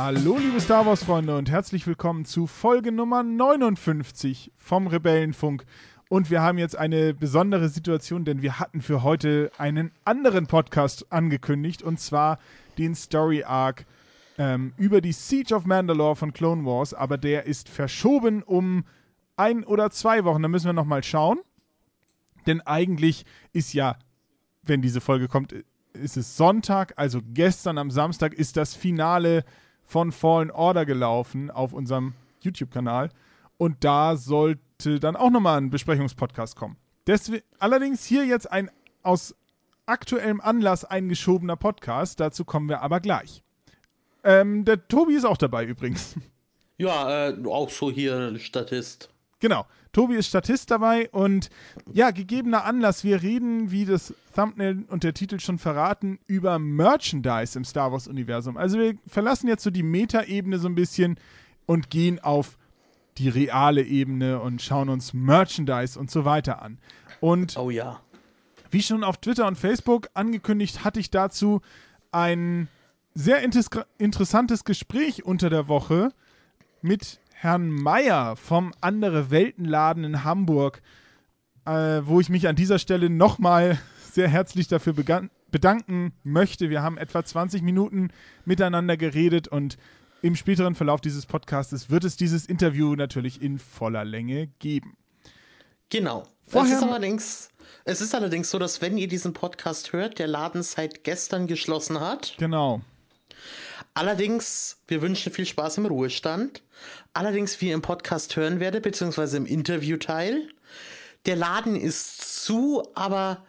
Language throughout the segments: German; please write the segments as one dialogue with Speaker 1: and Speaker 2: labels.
Speaker 1: Hallo liebe Star Wars Freunde und herzlich willkommen zu Folge Nummer 59 vom Rebellenfunk. Und wir haben jetzt eine besondere Situation, denn wir hatten für heute einen anderen Podcast angekündigt, und zwar den Story Arc über die Siege of Mandalore von Clone Wars, aber der ist verschoben um 1 oder 2 Wochen. Da müssen wir nochmal schauen, denn eigentlich ist ja, wenn diese Folge kommt, ist es Sonntag, also gestern am Samstag ist das Finale von Fallen Order gelaufen auf unserem YouTube-Kanal und da sollte dann auch nochmal ein Besprechungspodcast kommen. Allerdings hier jetzt ein aus aktuellem Anlass eingeschobener Podcast, dazu kommen wir aber gleich. Der Tobi ist auch dabei übrigens.
Speaker 2: Ja, auch so hier Statist.
Speaker 1: Genau, Tobi ist Statist dabei und ja, gegebener Anlass, wir reden, wie das Thumbnail und der Titel schon verraten, über Merchandise im Star Wars-Universum. Also wir verlassen jetzt so die Meta-Ebene so ein bisschen und gehen auf die reale Ebene und schauen uns Merchandise und so weiter an. Und
Speaker 2: oh ja,
Speaker 1: wie schon auf Twitter und Facebook angekündigt, hatte ich dazu ein sehr interessantes Gespräch unter der Woche mit Herrn Meyer vom Andere Weltenladen in Hamburg, wo ich mich an dieser Stelle nochmal sehr herzlich dafür bedanken möchte. Wir haben etwa 20 Minuten miteinander geredet und im späteren Verlauf dieses Podcastes wird es dieses Interview natürlich in voller Länge geben.
Speaker 2: Genau. Es ist allerdings so, dass wenn ihr diesen Podcast hört, der Laden seit gestern geschlossen hat.
Speaker 1: Genau.
Speaker 2: Allerdings, wir wünschen viel Spaß im Ruhestand. Allerdings, wie ihr im Podcast hören werdet, beziehungsweise im Interviewteil, der Laden ist zu, aber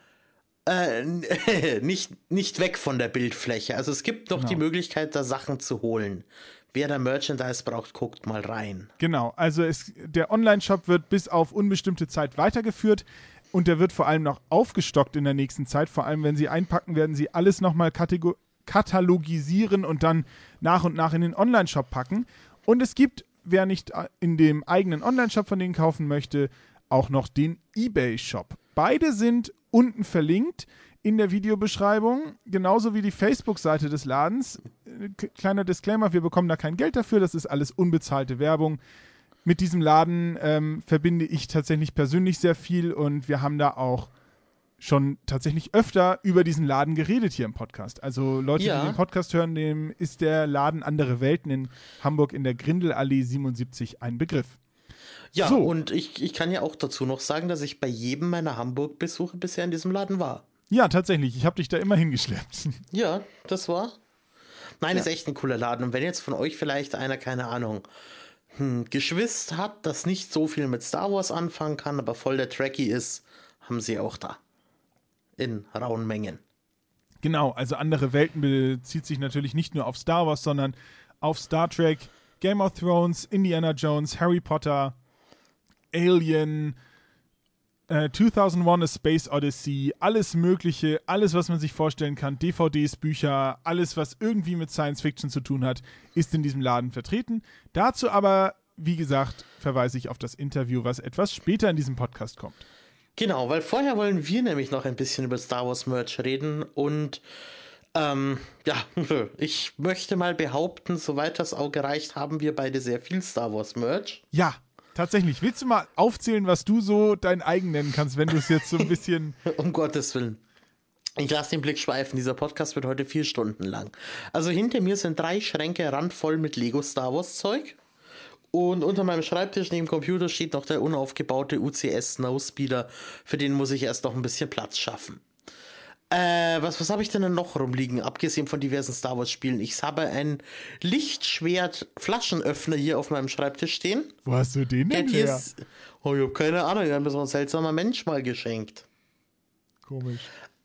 Speaker 2: nicht weg von der Bildfläche. Also es gibt noch die Möglichkeit, da Sachen zu holen. Wer da Merchandise braucht, guckt mal rein.
Speaker 1: Genau, also der Online-Shop wird bis auf unbestimmte Zeit weitergeführt und der wird vor allem noch aufgestockt in der nächsten Zeit. Vor allem, wenn Sie einpacken, werden Sie alles nochmal katalogisieren und dann nach und nach in den Online-Shop packen. Und es gibt, wer nicht in dem eigenen Online-Shop von denen kaufen möchte, auch noch den eBay-Shop. Beide sind unten verlinkt in der Videobeschreibung, genauso wie die Facebook-Seite des Ladens. Kleiner Disclaimer, wir bekommen da kein Geld dafür, das ist alles unbezahlte Werbung. Mit diesem Laden verbinde ich tatsächlich persönlich sehr viel und wir haben da auch schon tatsächlich öfter über diesen Laden geredet hier im Podcast. Also Leute, die den Podcast hören, dem ist der Laden Andere Welten in Hamburg in der Grindelallee 77 ein Begriff.
Speaker 2: Ja, so. Und ich kann ja auch dazu noch sagen, dass ich bei jedem meiner Hamburg-Besuche bisher in diesem Laden war.
Speaker 1: Ja, tatsächlich. Ich habe dich da immer hingeschleppt.
Speaker 2: Ja, das war. Nein, ist echt ein cooler Laden. Und wenn jetzt von euch vielleicht einer, keine Ahnung, Geschwister hat, das nicht so viel mit Star Wars anfangen kann, aber voll der Trekkie ist, haben sie auch da. In rauen Mengen.
Speaker 1: Genau, also Andere Welten bezieht sich natürlich nicht nur auf Star Wars, sondern auf Star Trek, Game of Thrones, Indiana Jones, Harry Potter, Alien, 2001 A Space Odyssey, alles Mögliche, alles, was man sich vorstellen kann, DVDs, Bücher, alles, was irgendwie mit Science Fiction zu tun hat, ist in diesem Laden vertreten. Dazu aber, wie gesagt, verweise ich auf das Interview, was etwas später in diesem Podcast kommt.
Speaker 2: Genau, weil vorher wollen wir nämlich noch ein bisschen über Star Wars Merch reden und ich möchte mal behaupten, soweit das Auge reicht, haben wir beide sehr viel Star Wars Merch.
Speaker 1: Ja, tatsächlich. Willst du mal aufzählen, was du so dein eigen nennen kannst, wenn du es jetzt so ein bisschen...
Speaker 2: Um Gottes Willen. Ich lasse den Blick schweifen. Dieser Podcast wird heute 4 Stunden lang. Also hinter mir sind 3 Schränke randvoll mit Lego Star Wars Zeug. Und unter meinem Schreibtisch neben dem Computer steht noch der unaufgebaute UCS Snowspeeder. Für den muss ich erst noch ein bisschen Platz schaffen. Was habe ich denn noch rumliegen, abgesehen von diversen Star Wars Spielen? Ich habe ein Lichtschwert-Flaschenöffner hier auf meinem Schreibtisch stehen.
Speaker 1: Wo hast du den denn her?
Speaker 2: Ich habe keine Ahnung, den hat mir so ein seltsamer Mensch mal geschenkt.
Speaker 1: Komisch.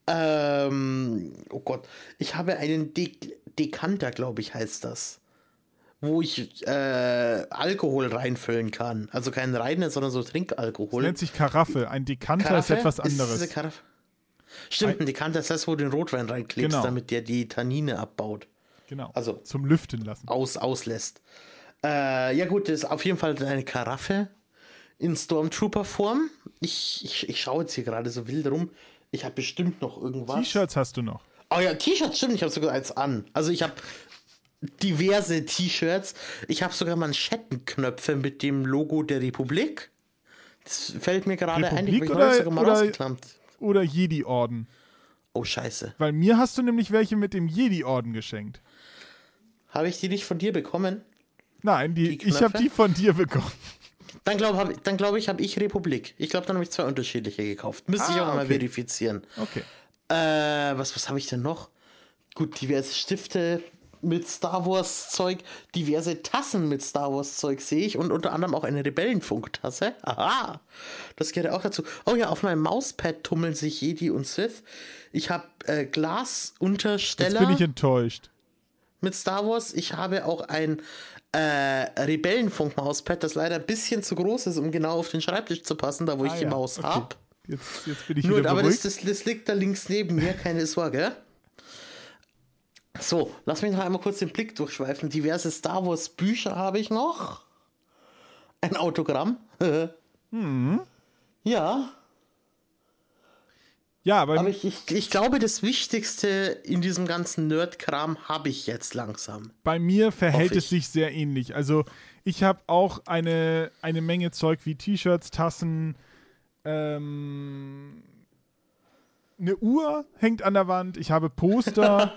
Speaker 2: Oh Gott, ich habe einen Dekanter, glaube ich, heißt das. Wo ich Alkohol reinfüllen kann. Also keinen reinen, sondern so Trinkalkohol.
Speaker 1: Das nennt sich Karaffe. Ein Dekanter ist etwas anderes.
Speaker 2: Ist Karaffe? Stimmt, ein Dekanter ist das, wo du den Rotwein reinklebst,
Speaker 1: genau,
Speaker 2: damit der die Tannine abbaut.
Speaker 1: Genau,
Speaker 2: also
Speaker 1: zum Lüften lassen.
Speaker 2: Auslässt. Ja gut, das ist auf jeden Fall eine Karaffe in Stormtrooper-Form. Ich schaue jetzt hier gerade so wild rum. Ich habe bestimmt noch irgendwas.
Speaker 1: T-Shirts hast du noch.
Speaker 2: Oh ja, T-Shirts, stimmt, ich habe sogar eins an. Also ich habe diverse T-Shirts. Ich habe sogar Manschettenknöpfe mit dem Logo der Republik. Das fällt mir gerade ein, die habe ich neulich sogar mal rausgeklammt.
Speaker 1: Oder Jedi-Orden.
Speaker 2: Oh, scheiße.
Speaker 1: Weil mir hast du nämlich welche mit dem Jedi-Orden geschenkt.
Speaker 2: Habe ich die nicht von dir bekommen?
Speaker 1: Nein, ich habe die von dir bekommen.
Speaker 2: Dann glaube ich, habe ich Republik. Ich glaube, dann habe ich 2 unterschiedliche gekauft. Müsste ich auch mal verifizieren.
Speaker 1: Okay.
Speaker 2: Was habe ich denn noch? Gut, diverse Stifte mit Star Wars Zeug, diverse Tassen mit Star Wars Zeug sehe ich und unter anderem auch eine Rebellenfunk-Tasse. Aha, das gehört ja auch dazu. Oh ja, auf meinem Mauspad tummeln sich Jedi und Sith. Ich habe Glasuntersteller.
Speaker 1: Jetzt bin ich enttäuscht.
Speaker 2: Mit Star Wars. Ich habe auch ein Rebellenfunk-Mauspad, das leider ein bisschen zu groß ist, um genau auf den Schreibtisch zu passen, da wo ich die Maus habe.
Speaker 1: Jetzt bin ich
Speaker 2: nur,
Speaker 1: wieder
Speaker 2: aber
Speaker 1: beruhigt.
Speaker 2: das liegt da links neben mir, keine Sorge. So, lass mich noch einmal kurz den Blick durchschweifen. Diverse Star Wars Bücher habe ich noch. Ein Autogramm. Ja.
Speaker 1: Ja, aber
Speaker 2: ich glaube, das Wichtigste in diesem ganzen Nerd-Kram habe ich jetzt langsam.
Speaker 1: Bei mir verhält es sich sehr ähnlich. Also ich habe auch eine Menge Zeug wie T-Shirts, Tassen, eine Uhr hängt an der Wand, ich habe Poster.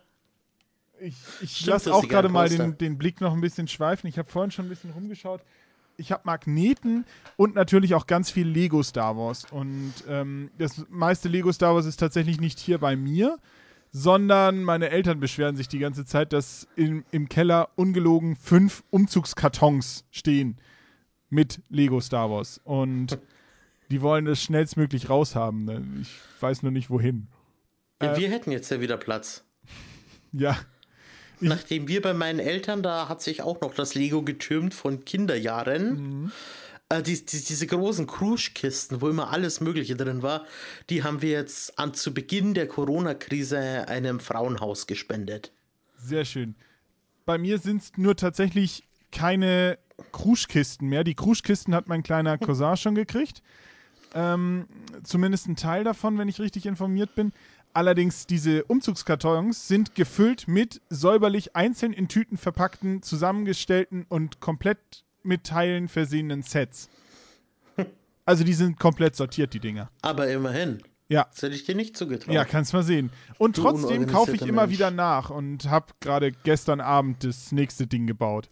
Speaker 1: Ich lasse auch gerade mal den Blick noch ein bisschen schweifen. Ich habe vorhin schon ein bisschen rumgeschaut. Ich habe Magneten und natürlich auch ganz viel Lego Star Wars. Und das meiste Lego Star Wars ist tatsächlich nicht hier bei mir, sondern meine Eltern beschweren sich die ganze Zeit, dass im Keller ungelogen 5 Umzugskartons stehen mit Lego Star Wars. Und die wollen es schnellstmöglich raushaben. Ne? Ich weiß nur nicht, wohin.
Speaker 2: Wir hätten jetzt ja wieder Platz.
Speaker 1: Ja.
Speaker 2: Nachdem wir bei meinen Eltern, da hat sich auch noch das Lego getürmt von Kinderjahren. Diese großen Kruschkisten, wo immer alles Mögliche drin war, die haben wir jetzt zu Beginn der Corona-Krise einem Frauenhaus gespendet.
Speaker 1: Sehr schön. Bei mir sind es nur tatsächlich keine Kruschkisten mehr. Die Kruschkisten hat mein kleiner Cousin schon gekriegt. Zumindest ein Teil davon, wenn ich richtig informiert bin. Allerdings, diese Umzugskartons sind gefüllt mit säuberlich einzeln in Tüten verpackten, zusammengestellten und komplett mit Teilen versehenen Sets. Also die sind komplett sortiert, die Dinger.
Speaker 2: Aber immerhin.
Speaker 1: Ja.
Speaker 2: Das hätte ich dir nicht zugetraut.
Speaker 1: Ja, kannst mal sehen. Und trotzdem kaufe ich immer wieder nach und habe gerade gestern Abend das nächste Ding gebaut.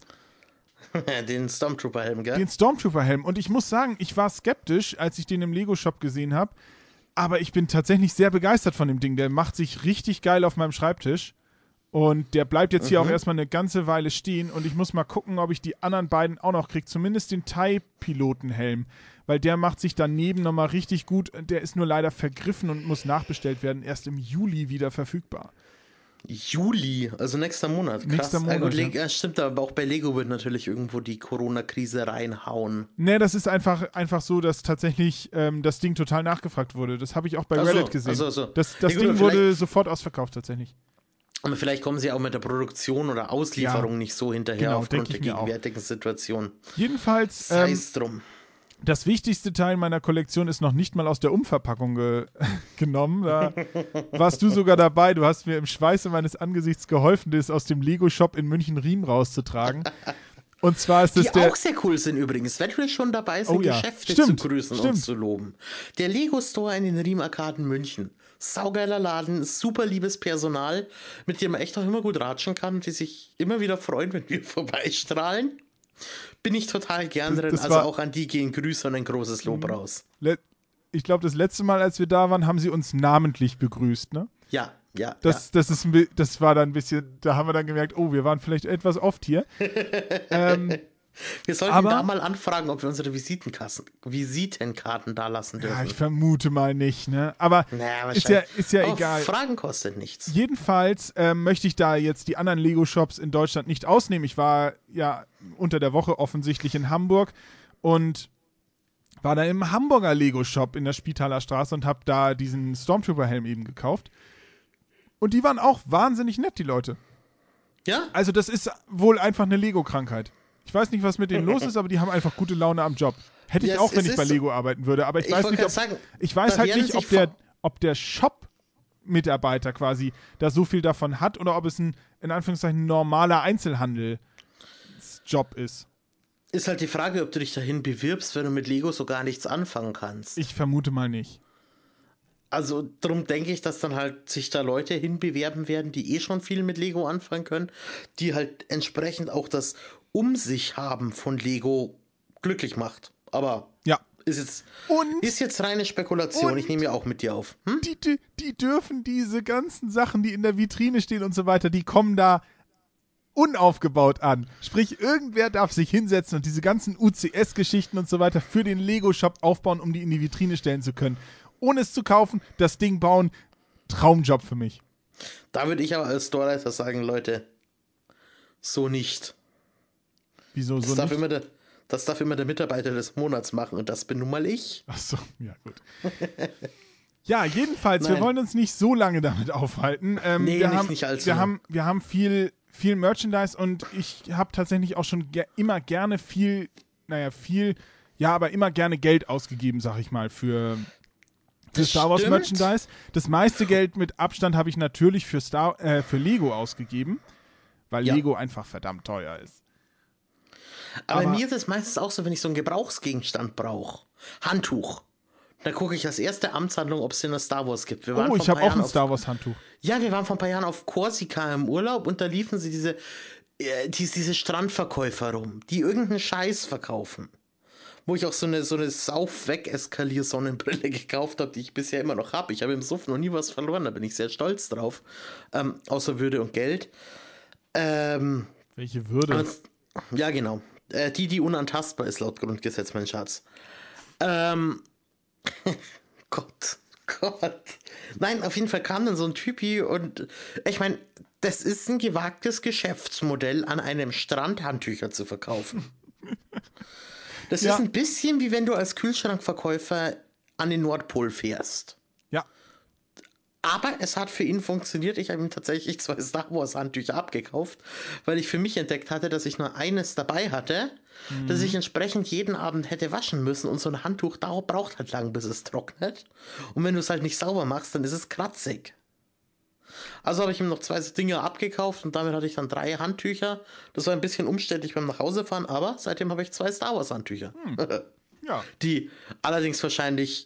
Speaker 2: Den Stormtrooper-Helm, gell?
Speaker 1: Den Stormtrooper-Helm. Und ich muss sagen, ich war skeptisch, als ich den im Lego-Shop gesehen habe. Aber ich bin tatsächlich sehr begeistert von dem Ding. Der macht sich richtig geil auf meinem Schreibtisch. Und der bleibt jetzt hier auch erstmal eine ganze Weile stehen. Und ich muss mal gucken, ob ich die anderen beiden auch noch kriege. Zumindest den TIE-Pilotenhelm. Weil der macht sich daneben nochmal richtig gut. Der ist nur leider vergriffen und muss nachbestellt werden. Erst im Juli wieder verfügbar.
Speaker 2: Juli, also nächster Monat. Krass.
Speaker 1: Nächster Monat,
Speaker 2: ja. Stimmt, aber auch bei Lego wird natürlich irgendwo die Corona-Krise reinhauen.
Speaker 1: Ne, das ist einfach so, dass tatsächlich das Ding total nachgefragt wurde. Das habe ich auch bei Reddit gesehen.
Speaker 2: So.
Speaker 1: Das Ding wurde sofort ausverkauft tatsächlich.
Speaker 2: Aber vielleicht kommen sie auch mit der Produktion oder Auslieferung nicht so hinterher aufgrund der gegenwärtigen Situation.
Speaker 1: Jedenfalls,
Speaker 2: sei es drum.
Speaker 1: Das wichtigste Teil meiner Kollektion ist noch nicht mal aus der Umverpackung genommen. Da warst du sogar dabei. Du hast mir im Schweiße meines Angesichts geholfen, das aus dem Lego-Shop in München-Riem rauszutragen. Und zwar ist es
Speaker 2: die auch sehr cool sind übrigens, wenn wir schon dabei sind, Geschäfte zu grüßen und zu loben. Der Lego-Store in den Riem-Arkaden München. Saugeiler Laden, super liebes Personal, mit dem man echt auch immer gut ratschen kann, die sich immer wieder freuen, wenn wir vorbeistrahlen. Bin ich total gern drin, also auch an die gehen Grüße und ein großes Lob raus.
Speaker 1: Ich glaube, das letzte Mal, als wir da waren, haben sie uns namentlich begrüßt, ne?
Speaker 2: Ja.
Speaker 1: Das war dann ein bisschen, da haben wir dann gemerkt, oh, wir waren vielleicht etwas oft hier.
Speaker 2: Wir sollten da mal anfragen, ob wir unsere Visitenkarten da lassen dürfen.
Speaker 1: Ja, ich vermute mal nicht, ne? Aber ist ja egal.
Speaker 2: Fragen kostet nichts.
Speaker 1: Jedenfalls möchte ich da jetzt die anderen Lego-Shops in Deutschland nicht ausnehmen. Ich war ja unter der Woche offensichtlich in Hamburg und war da im Hamburger Lego-Shop in der Spitaler Straße und habe da diesen Stormtrooper-Helm eben gekauft. Und die waren auch wahnsinnig nett, die Leute.
Speaker 2: Ja?
Speaker 1: Also das ist wohl einfach eine Lego-Krankheit. Ich weiß nicht, was mit denen los ist, aber die haben einfach gute Laune am Job. Hätte ich auch, wenn ich bei Lego arbeiten würde. Aber ich weiß nicht, ob der Shop Mitarbeiter quasi da so viel davon hat oder ob es ein, in Anführungszeichen, normaler Einzelhandelsjob ist.
Speaker 2: Ist halt die Frage, ob du dich dahin bewirbst, wenn du mit Lego so gar nichts anfangen kannst.
Speaker 1: Ich vermute mal nicht.
Speaker 2: Also darum denke ich, dass dann halt sich da Leute hinbewerben werden, die eh schon viel mit Lego anfangen können, die halt entsprechend auch das sich haben von Lego glücklich macht. Aber
Speaker 1: ja.
Speaker 2: ist jetzt reine Spekulation. Ich nehme ja auch mit dir auf.
Speaker 1: Die dürfen diese ganzen Sachen, die in der Vitrine stehen und so weiter, die kommen da unaufgebaut an. Sprich, irgendwer darf sich hinsetzen und diese ganzen UCS-Geschichten und so weiter für den Lego-Shop aufbauen, um die in die Vitrine stellen zu können. Ohne es zu kaufen, das Ding bauen, Traumjob für mich.
Speaker 2: Da würde ich aber als Storeleiter sagen, Leute, so nicht.
Speaker 1: Wieso so nicht?
Speaker 2: Das darf immer der Mitarbeiter des Monats machen und das bin nun mal ich.
Speaker 1: Ach so, ja gut. Ja, jedenfalls, wir wollen uns nicht so lange damit aufhalten. Wir haben viel Merchandise und ich habe tatsächlich auch schon immer gerne immer gerne Geld ausgegeben, sag ich mal, für Star Wars Merchandise. Das meiste Geld mit Abstand habe ich natürlich für Lego ausgegeben, weil Lego einfach verdammt teuer ist.
Speaker 2: Aber mir ist es meistens auch so, wenn ich so einen Gebrauchsgegenstand brauche. Handtuch. Da gucke ich als erste Amtshandlung, ob es in der Star Wars gibt.
Speaker 1: Ich habe auch ein Star Wars Handtuch.
Speaker 2: Ja, wir waren vor ein paar Jahren auf Korsika im Urlaub und da liefen sie diese Strandverkäufer rum, die irgendeinen Scheiß verkaufen. Wo ich auch so eine Sauf-Weg-Eskalier-Sonnenbrille gekauft habe, die ich bisher immer noch habe. Ich habe im Suff noch nie was verloren, da bin ich sehr stolz drauf. Außer Würde und Geld.
Speaker 1: Welche Würde?
Speaker 2: Ja, genau. Die unantastbar ist laut Grundgesetz, mein Schatz. Gott. Nein, auf jeden Fall kam dann so ein Typi und ich meine, das ist ein gewagtes Geschäftsmodell, an einem Strand Handtücher zu verkaufen. Das ist ein bisschen wie wenn du als Kühlschrankverkäufer an den Nordpol fährst.
Speaker 1: Ja.
Speaker 2: Aber es hat für ihn funktioniert. Ich habe ihm tatsächlich 2 Star Wars Handtücher abgekauft, weil ich für mich entdeckt hatte, dass ich nur eines dabei hatte, das ich entsprechend jeden Abend hätte waschen müssen. Und so ein Handtuch braucht halt lang, bis es trocknet. Und wenn du es halt nicht sauber machst, dann ist es kratzig. Also habe ich ihm noch 2 Dinge abgekauft und damit hatte ich dann 3 Handtücher. Das war ein bisschen umständlich beim Nachhausefahren, aber seitdem habe ich 2 Star Wars Handtücher.
Speaker 1: Ja.
Speaker 2: Die allerdings wahrscheinlich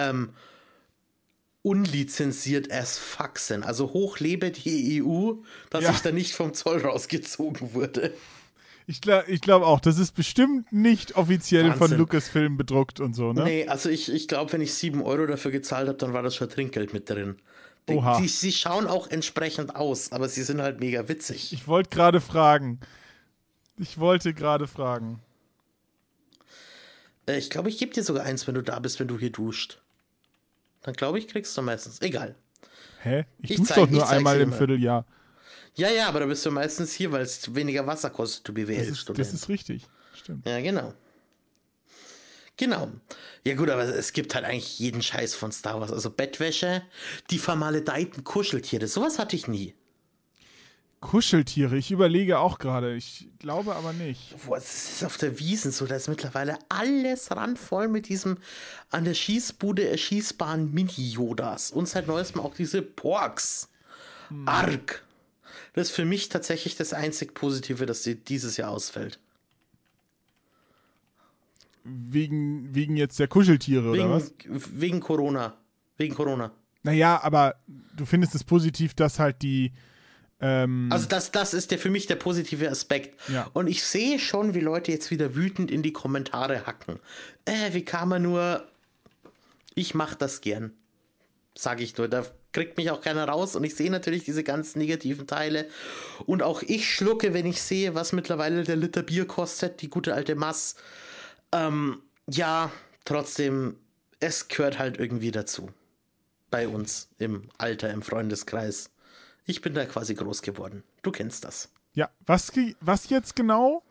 Speaker 2: unlizenziert as fuck sind. Also hoch lebe die EU, dass ich da nicht vom Zoll rausgezogen wurde.
Speaker 1: Ich glaube auch, das ist bestimmt nicht offiziell von Lucasfilm bedruckt und so, ne?
Speaker 2: Nee, also ich glaube, wenn ich 7 Euro dafür gezahlt habe, dann war das schon Trinkgeld mit drin.
Speaker 1: Oha.
Speaker 2: Sie schauen auch entsprechend aus, aber sie sind halt mega witzig.
Speaker 1: Ich wollte gerade fragen.
Speaker 2: Ich glaube, ich gebe dir sogar eins, wenn du da bist, wenn du hier duscht. Dann glaube ich, kriegst du meistens. Egal.
Speaker 1: Hä? Ich dusche doch nur einmal im Vierteljahr.
Speaker 2: Ja, aber da bist du meistens hier, weil es weniger Wasser kostet, du BWL-Student.
Speaker 1: Das ist richtig. Stimmt.
Speaker 2: Ja, genau. Ja gut, aber es gibt halt eigentlich jeden Scheiß von Star Wars. Also Bettwäsche, die vermaledeiten Kuscheltiere, sowas hatte ich nie.
Speaker 1: Kuscheltiere, ich überlege auch gerade. Ich glaube aber nicht.
Speaker 2: Es ist auf der Wiesn so, da ist mittlerweile alles randvoll mit diesem an der Schießbude erschießbaren Mini-Yodas. Und seit neuestem auch diese Porks. Arg. Das ist für mich tatsächlich das einzig Positive, dass dieses Jahr ausfällt.
Speaker 1: Wegen jetzt der Kuscheltiere, oder was?
Speaker 2: Wegen Corona.
Speaker 1: Naja, aber du findest es positiv, dass halt die
Speaker 2: also das ist für mich der positive Aspekt.
Speaker 1: Ja.
Speaker 2: Und ich sehe schon, wie Leute jetzt wieder wütend in die Kommentare hacken. Wie kann man nur... Ich mach das gern. Sag ich nur. Da kriegt mich auch keiner raus. Und ich sehe natürlich diese ganzen negativen Teile. Und auch ich schlucke, wenn ich sehe, was mittlerweile der Liter Bier kostet. Die gute alte Mass. Ja, trotzdem, es gehört halt irgendwie dazu. Bei uns im Alter, im Freundeskreis. Ich bin da quasi groß geworden. Du kennst das.
Speaker 1: Ja, was jetzt genau?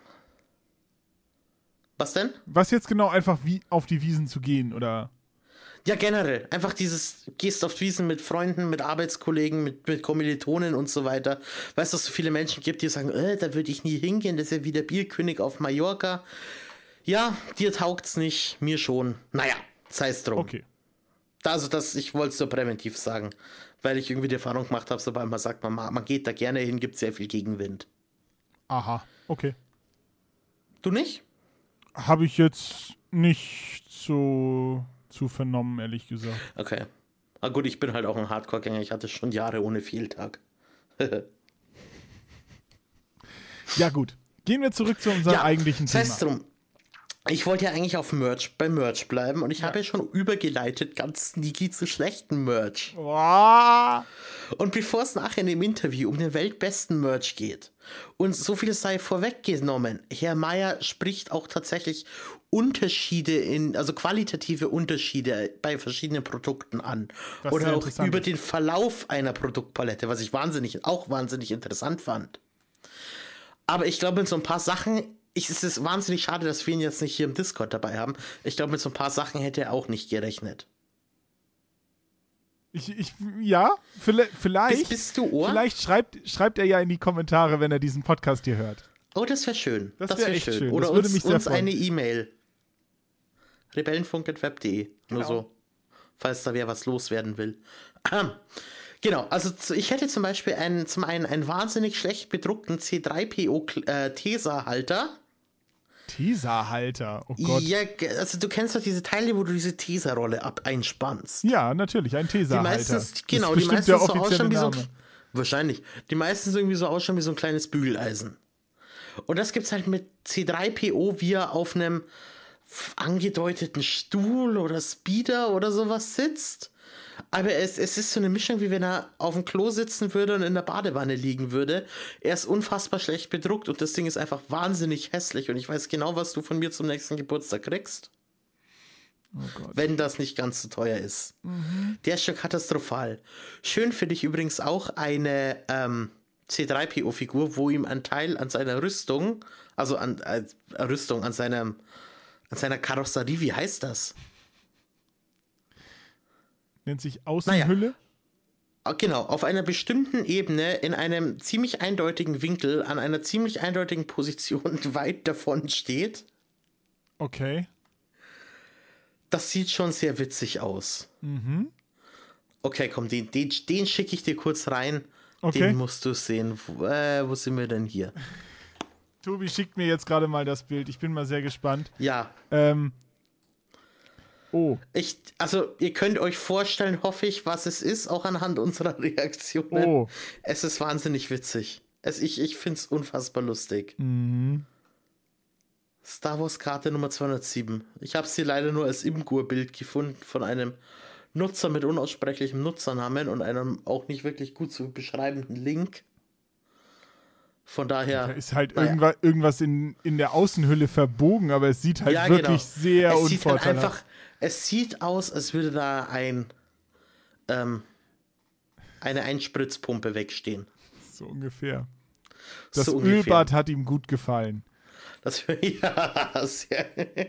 Speaker 2: Was denn?
Speaker 1: Was jetzt genau, einfach wie auf die Wiesn zu gehen, oder?
Speaker 2: Ja, generell. Einfach gehst auf die Wiesn mit Freunden, mit Arbeitskollegen, mit Kommilitonen und so weiter. Weißt du, dass es so viele Menschen gibt, die sagen, da würde ich nie hingehen, das ist ja wie der Bierkönig auf Mallorca. Ja, dir taugt's nicht, mir schon. Naja, sei es drum.
Speaker 1: Okay.
Speaker 2: Ich wollte es so präventiv sagen, weil ich irgendwie die Erfahrung gemacht habe, sobald man sagt, man geht da gerne hin, gibt es sehr viel Gegenwind.
Speaker 1: Aha, okay.
Speaker 2: Du nicht?
Speaker 1: Habe ich jetzt nicht so zu vernommen, ehrlich gesagt.
Speaker 2: Okay. Na gut, ich bin halt auch ein Hardcore-Gänger. Ich hatte schon Jahre ohne Fehltag.
Speaker 1: Ja, gut. Gehen wir zurück zu unserem eigentlichen
Speaker 2: sei
Speaker 1: Thema.
Speaker 2: es drum. Ich wollte ja eigentlich beim Merch bleiben und ich habe ja schon übergeleitet, ganz sneaky zu schlechten Merch.
Speaker 1: Boah.
Speaker 2: Und bevor es nachher in dem Interview um den weltbesten Merch geht, und so viel sei vorweggenommen, Herr Meier spricht auch tatsächlich also qualitative Unterschiede bei verschiedenen Produkten an.
Speaker 1: Was
Speaker 2: Oder
Speaker 1: sehr
Speaker 2: auch
Speaker 1: interessant
Speaker 2: über
Speaker 1: ist.
Speaker 2: den Verlauf einer Produktpalette, was ich wahnsinnig interessant fand. Aber ich glaube, mit so ein paar Sachen, es ist wahnsinnig schade, dass wir ihn jetzt nicht hier im Discord dabei haben. Ich glaube, mit so ein paar Sachen hätte er auch nicht gerechnet.
Speaker 1: Ja, vielleicht.
Speaker 2: Bist du Ohr?
Speaker 1: Vielleicht schreibt er ja in die Kommentare, wenn er diesen Podcast hier hört.
Speaker 2: Oh, das wäre schön.
Speaker 1: Das wäre echt schön.
Speaker 2: Oder
Speaker 1: Das würde mich sehr
Speaker 2: uns
Speaker 1: freuen.
Speaker 2: eine E-Mail. rebellenfunk@web.de. Nur
Speaker 1: Genau.
Speaker 2: so. Falls da wer was loswerden will. Genau, also ich hätte zum Beispiel zum einen einen wahnsinnig schlecht bedruckten C3PO Tesa-Halter.
Speaker 1: Tesa-Halter, oh Gott.
Speaker 2: Ja, also du kennst doch diese Teile, wo du diese Tesa-Rolle einspannst.
Speaker 1: Ja, natürlich, ein
Speaker 2: Die
Speaker 1: Tesa-Halter.
Speaker 2: meistens,
Speaker 1: Das
Speaker 2: genau,
Speaker 1: ist
Speaker 2: die
Speaker 1: bestimmt
Speaker 2: meistens
Speaker 1: der
Speaker 2: so
Speaker 1: offizielle
Speaker 2: ausschauen wie so
Speaker 1: Name.
Speaker 2: wahrscheinlich. Die meistens irgendwie so ausschauen wie so ein kleines Bügeleisen. Und das gibt's halt mit C3PO, wie er auf einem angedeuteten Stuhl oder Speeder oder sowas sitzt. Aber es ist so eine Mischung, wie wenn er auf dem Klo sitzen würde und in der Badewanne liegen würde. Er ist unfassbar schlecht bedruckt und das Ding ist einfach wahnsinnig hässlich. Und ich weiß genau, was du von mir zum nächsten Geburtstag kriegst.
Speaker 1: Oh Gott.
Speaker 2: Wenn das nicht ganz zu teuer ist. Der ist schon katastrophal. Schön finde ich übrigens auch eine C3PO-Figur, wo ihm ein Teil an seiner Rüstung, also an seiner Karosserie, wie heißt das?
Speaker 1: Nennt sich Außenhülle.
Speaker 2: Genau, auf einer bestimmten Ebene, in einem ziemlich eindeutigen Winkel, an einer ziemlich eindeutigen Position weit davon steht.
Speaker 1: Okay.
Speaker 2: Das sieht schon sehr witzig aus. Okay, komm, den schicke ich dir kurz rein.
Speaker 1: Okay.
Speaker 2: Den musst du sehen. Wo sind wir denn hier?
Speaker 1: Tobi schickt mir jetzt gerade mal das Bild. Ich bin mal sehr gespannt.
Speaker 2: Ja.
Speaker 1: Oh.
Speaker 2: Also, ihr könnt euch vorstellen, hoffe ich, was es ist, auch anhand unserer Reaktionen.
Speaker 1: Oh.
Speaker 2: Es ist wahnsinnig witzig. Ich finde es unfassbar lustig. Star Wars Karte Nummer 207. Ich habe sie leider nur als Imgur-Bild gefunden von einem Nutzer mit unaussprechlichem Nutzernamen und einem auch nicht wirklich gut zu beschreibenden Link. Von daher.
Speaker 1: Da ist halt irgendwas in der Außenhülle verbogen, aber es sieht halt
Speaker 2: Ja,
Speaker 1: wirklich
Speaker 2: genau.
Speaker 1: sehr
Speaker 2: Es sieht halt
Speaker 1: unvorteilhaft.
Speaker 2: es sieht aus, als würde da eine Einspritzpumpe wegstehen.
Speaker 1: So ungefähr. Das
Speaker 2: So ungefähr.
Speaker 1: Ölbad hat ihm gut gefallen.
Speaker 2: Ja, sehr.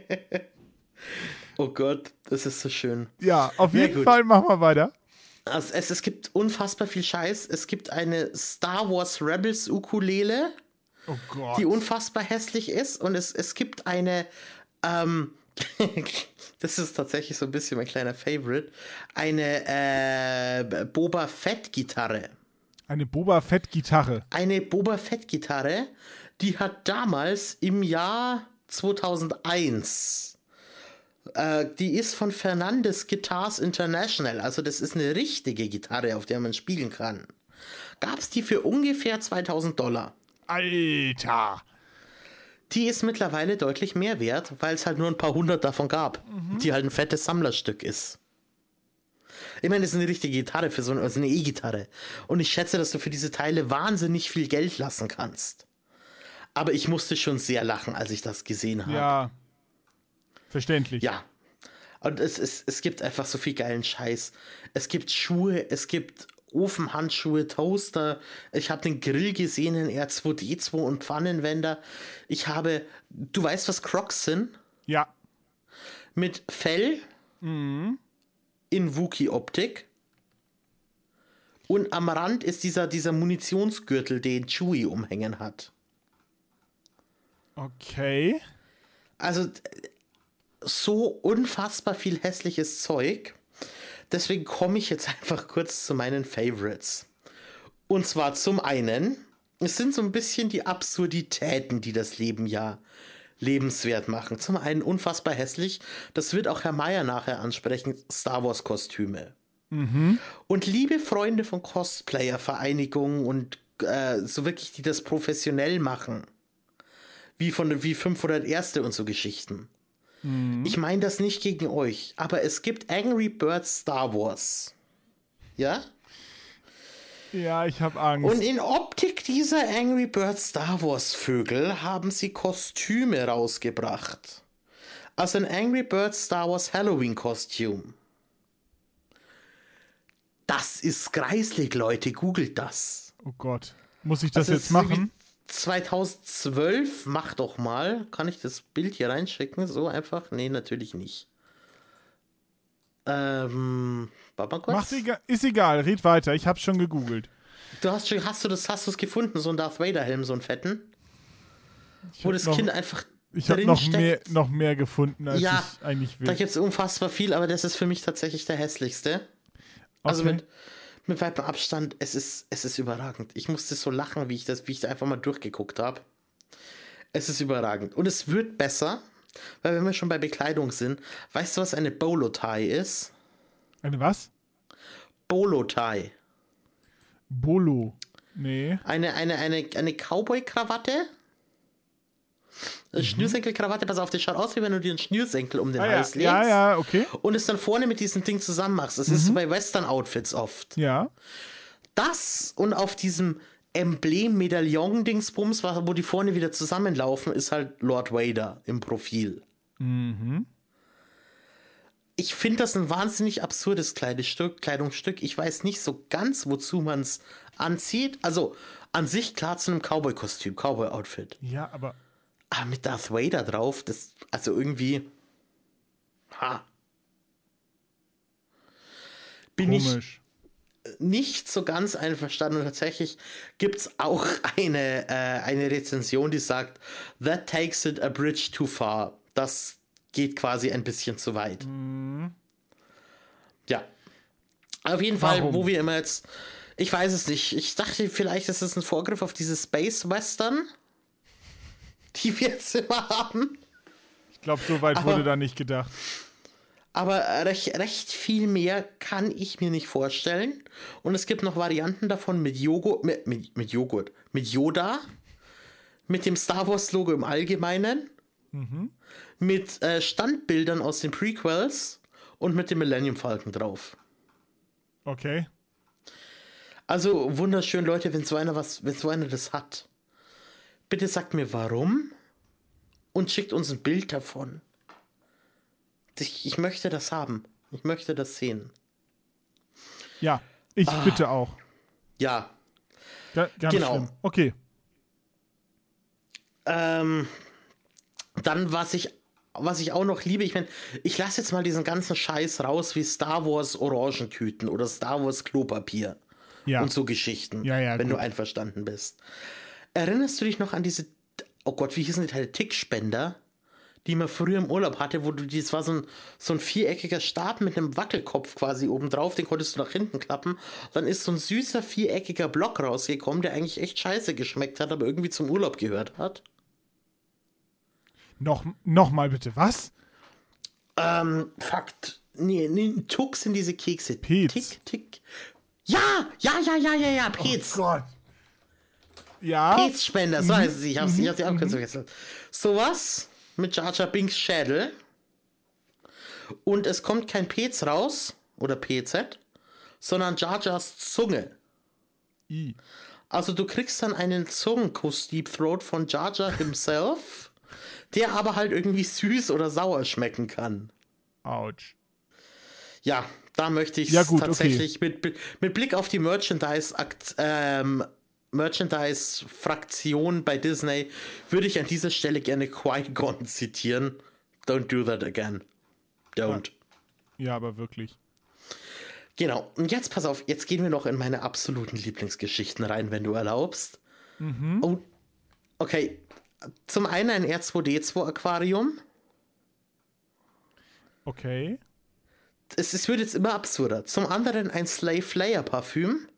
Speaker 2: Oh Gott, das ist so schön.
Speaker 1: Ja, auf
Speaker 2: Ja,
Speaker 1: jeden
Speaker 2: gut.
Speaker 1: Fall machen wir weiter.
Speaker 2: Also es gibt unfassbar viel Scheiß. Es gibt eine Star Wars Rebels Ukulele,
Speaker 1: Oh Gott.
Speaker 2: die unfassbar hässlich ist. Und es gibt eine, das ist tatsächlich so ein bisschen mein kleiner Favorite, eine Boba Fett Gitarre.
Speaker 1: Eine Boba Fett-Gitarre.
Speaker 2: Eine Boba Fett Gitarre, die hat damals im Jahr 2001 die ist von Fernandes Guitars International, also das ist eine richtige Gitarre, auf der man spielen kann. Gab's die für ungefähr $2000.
Speaker 1: Alter.
Speaker 2: Die ist mittlerweile deutlich mehr wert, weil es halt nur ein paar hundert davon gab, die halt ein fettes Sammlerstück ist. Ich meine, das ist eine richtige Gitarre also eine E-Gitarre. Und ich schätze, dass du für diese Teile wahnsinnig viel Geld lassen kannst. Aber ich musste schon sehr lachen, als ich das gesehen habe.
Speaker 1: Ja. Verständlich.
Speaker 2: Ja. Und es gibt einfach so viel geilen Scheiß. Es gibt Schuhe, es gibt Ofenhandschuhe, Toaster. Ich habe den Grill gesehen in R2D2 und Pfannenwender. Du weißt, was Crocs sind?
Speaker 1: Ja.
Speaker 2: Mit Fell in Wookie-Optik. Und am Rand ist dieser Munitionsgürtel, den Chewie umhängen hat.
Speaker 1: Okay.
Speaker 2: Also so unfassbar viel hässliches Zeug. Deswegen komme ich jetzt einfach kurz zu meinen Favorites. Und zwar zum einen, es sind so ein bisschen die Absurditäten, die das Leben ja lebenswert machen. Zum einen unfassbar hässlich, das wird auch Herr Meier nachher ansprechen, Star Wars Kostüme. Und liebe Freunde von Cosplayer-Vereinigungen und so wirklich, die das professionell machen, wie 500 Erste und so Geschichten. Ich meine das nicht gegen euch, aber es gibt Angry Birds Star Wars. Ja?
Speaker 1: Ja, ich habe Angst.
Speaker 2: Und in Optik dieser Angry Birds Star Wars Vögel haben sie Kostüme rausgebracht. Also ein Angry Birds Star Wars Halloween Kostüm. Das ist greislig, Leute, googelt das.
Speaker 1: Oh Gott. Muss ich das
Speaker 2: Also
Speaker 1: jetzt machen?
Speaker 2: 2012, mach doch mal. Kann ich das Bild hier reinschicken? So einfach? Nee, natürlich nicht. Warte mal kurz.
Speaker 1: Ist egal, red weiter. Ich habe schon gegoogelt.
Speaker 2: Hast du es gefunden, so einen Darth Vader Helm, so einen fetten? Wo das Kind einfach
Speaker 1: Ich habe noch mehr gefunden, als ich eigentlich will.
Speaker 2: Da gibt es unfassbar viel, aber das ist für mich tatsächlich der hässlichste. Also
Speaker 1: Okay.
Speaker 2: mit weitem Abstand, es ist überragend. Ich musste so lachen, wie ich da einfach mal durchgeguckt habe. Es ist überragend. Und es wird besser, weil wenn wir schon bei Bekleidung sind, weißt du, was eine Bolo-Tie ist?
Speaker 1: Eine was?
Speaker 2: Bolo-Tie.
Speaker 1: Bolo. Nee.
Speaker 2: Eine Cowboy-Krawatte. Schnürsenkelkrawatte, pass auf, das schaut aus, wie wenn du dir einen Schnürsenkel um den Hals legst.
Speaker 1: Ja, okay.
Speaker 2: Und es dann vorne mit diesem Ding zusammen machst. Das ist so bei Western-Outfits oft.
Speaker 1: Ja.
Speaker 2: Das und auf diesem Emblem-Medaillon-Dingsbums, wo die vorne wieder zusammenlaufen, ist halt Lord Vader im Profil. Ich finde das ein wahnsinnig absurdes Kleidungsstück. Ich weiß nicht so ganz, wozu man es anzieht. Also an sich klar zu einem Cowboy-Kostüm, Cowboy-Outfit.
Speaker 1: Ja, aber
Speaker 2: mit Darth Vader drauf, also irgendwie. Bin
Speaker 1: komisch.
Speaker 2: ich nicht so ganz einverstanden. Und tatsächlich gibt es auch eine Rezension, die sagt, that takes it a bridge too far. Das geht quasi ein bisschen zu weit. Ja. Auf jeden Fall, wo wir immer jetzt. Ich weiß es nicht. Ich dachte, vielleicht ist es ein Vorgriff auf diese Space Western, die wir jetzt immer haben.
Speaker 1: Ich glaube, so weit wurde da nicht gedacht.
Speaker 2: Aber recht viel mehr kann ich mir nicht vorstellen. Und es gibt noch Varianten davon mit Joghurt, mit Joghurt, mit Yoda, mit dem Star Wars Logo im Allgemeinen, mit Standbildern aus den Prequels und mit dem Millennium Falcon drauf.
Speaker 1: Okay.
Speaker 2: Also wunderschön, Leute, wenn so einer das hat. Bitte sagt mir warum und schickt uns ein Bild davon. Ich möchte das haben. Ich möchte das sehen.
Speaker 1: Ja, ich bitte auch.
Speaker 2: Ja.
Speaker 1: Ganz
Speaker 2: genau.
Speaker 1: schlimm. Okay.
Speaker 2: Dann, was ich auch noch liebe, ich lasse jetzt mal diesen ganzen Scheiß raus wie Star Wars Orangentüten oder Star Wars Klopapier und so Geschichten, wenn du einverstanden bist. Erinnerst du dich noch an diese, oh Gott, wie hießen die Teile, Tickspender, die man früher im Urlaub hatte, das war so ein viereckiger Stab mit einem Wackelkopf quasi oben drauf, den konntest du nach hinten klappen. Dann ist so ein süßer viereckiger Block rausgekommen, der eigentlich echt scheiße geschmeckt hat, aber irgendwie zum Urlaub gehört hat.
Speaker 1: Noch mal bitte, was?
Speaker 2: Fakt. Nee, Tuck sind diese Kekse.
Speaker 1: Pez.
Speaker 2: Tick. Ja, Pez.
Speaker 1: Oh Gott. Ja.
Speaker 2: Pez-Spender, so heißt es. Ich hab's die Abkürzung vergessen. Sowas mit Jar Jar Binks Schädel. Und es kommt kein Pez raus, oder PZ, sondern Jar Jars Zunge. Also du kriegst dann einen Zungenkuss Deep Throat von Jar Jar himself, der aber halt irgendwie süß oder sauer schmecken kann.
Speaker 1: Autsch.
Speaker 2: Ja, da möchte ich tatsächlich mit Blick auf die Merchandise-Fraktion bei Disney würde ich an dieser Stelle gerne Qui-Gon zitieren. Don't do that again. Don't.
Speaker 1: Ja, aber wirklich.
Speaker 2: Genau. Und jetzt pass auf, jetzt gehen wir noch in meine absoluten Lieblingsgeschichten rein, wenn du erlaubst. Oh, okay. Zum einen ein R2D2 Aquarium.
Speaker 1: Okay.
Speaker 2: es wird jetzt immer absurder. Zum anderen ein Slave Leia Parfüm.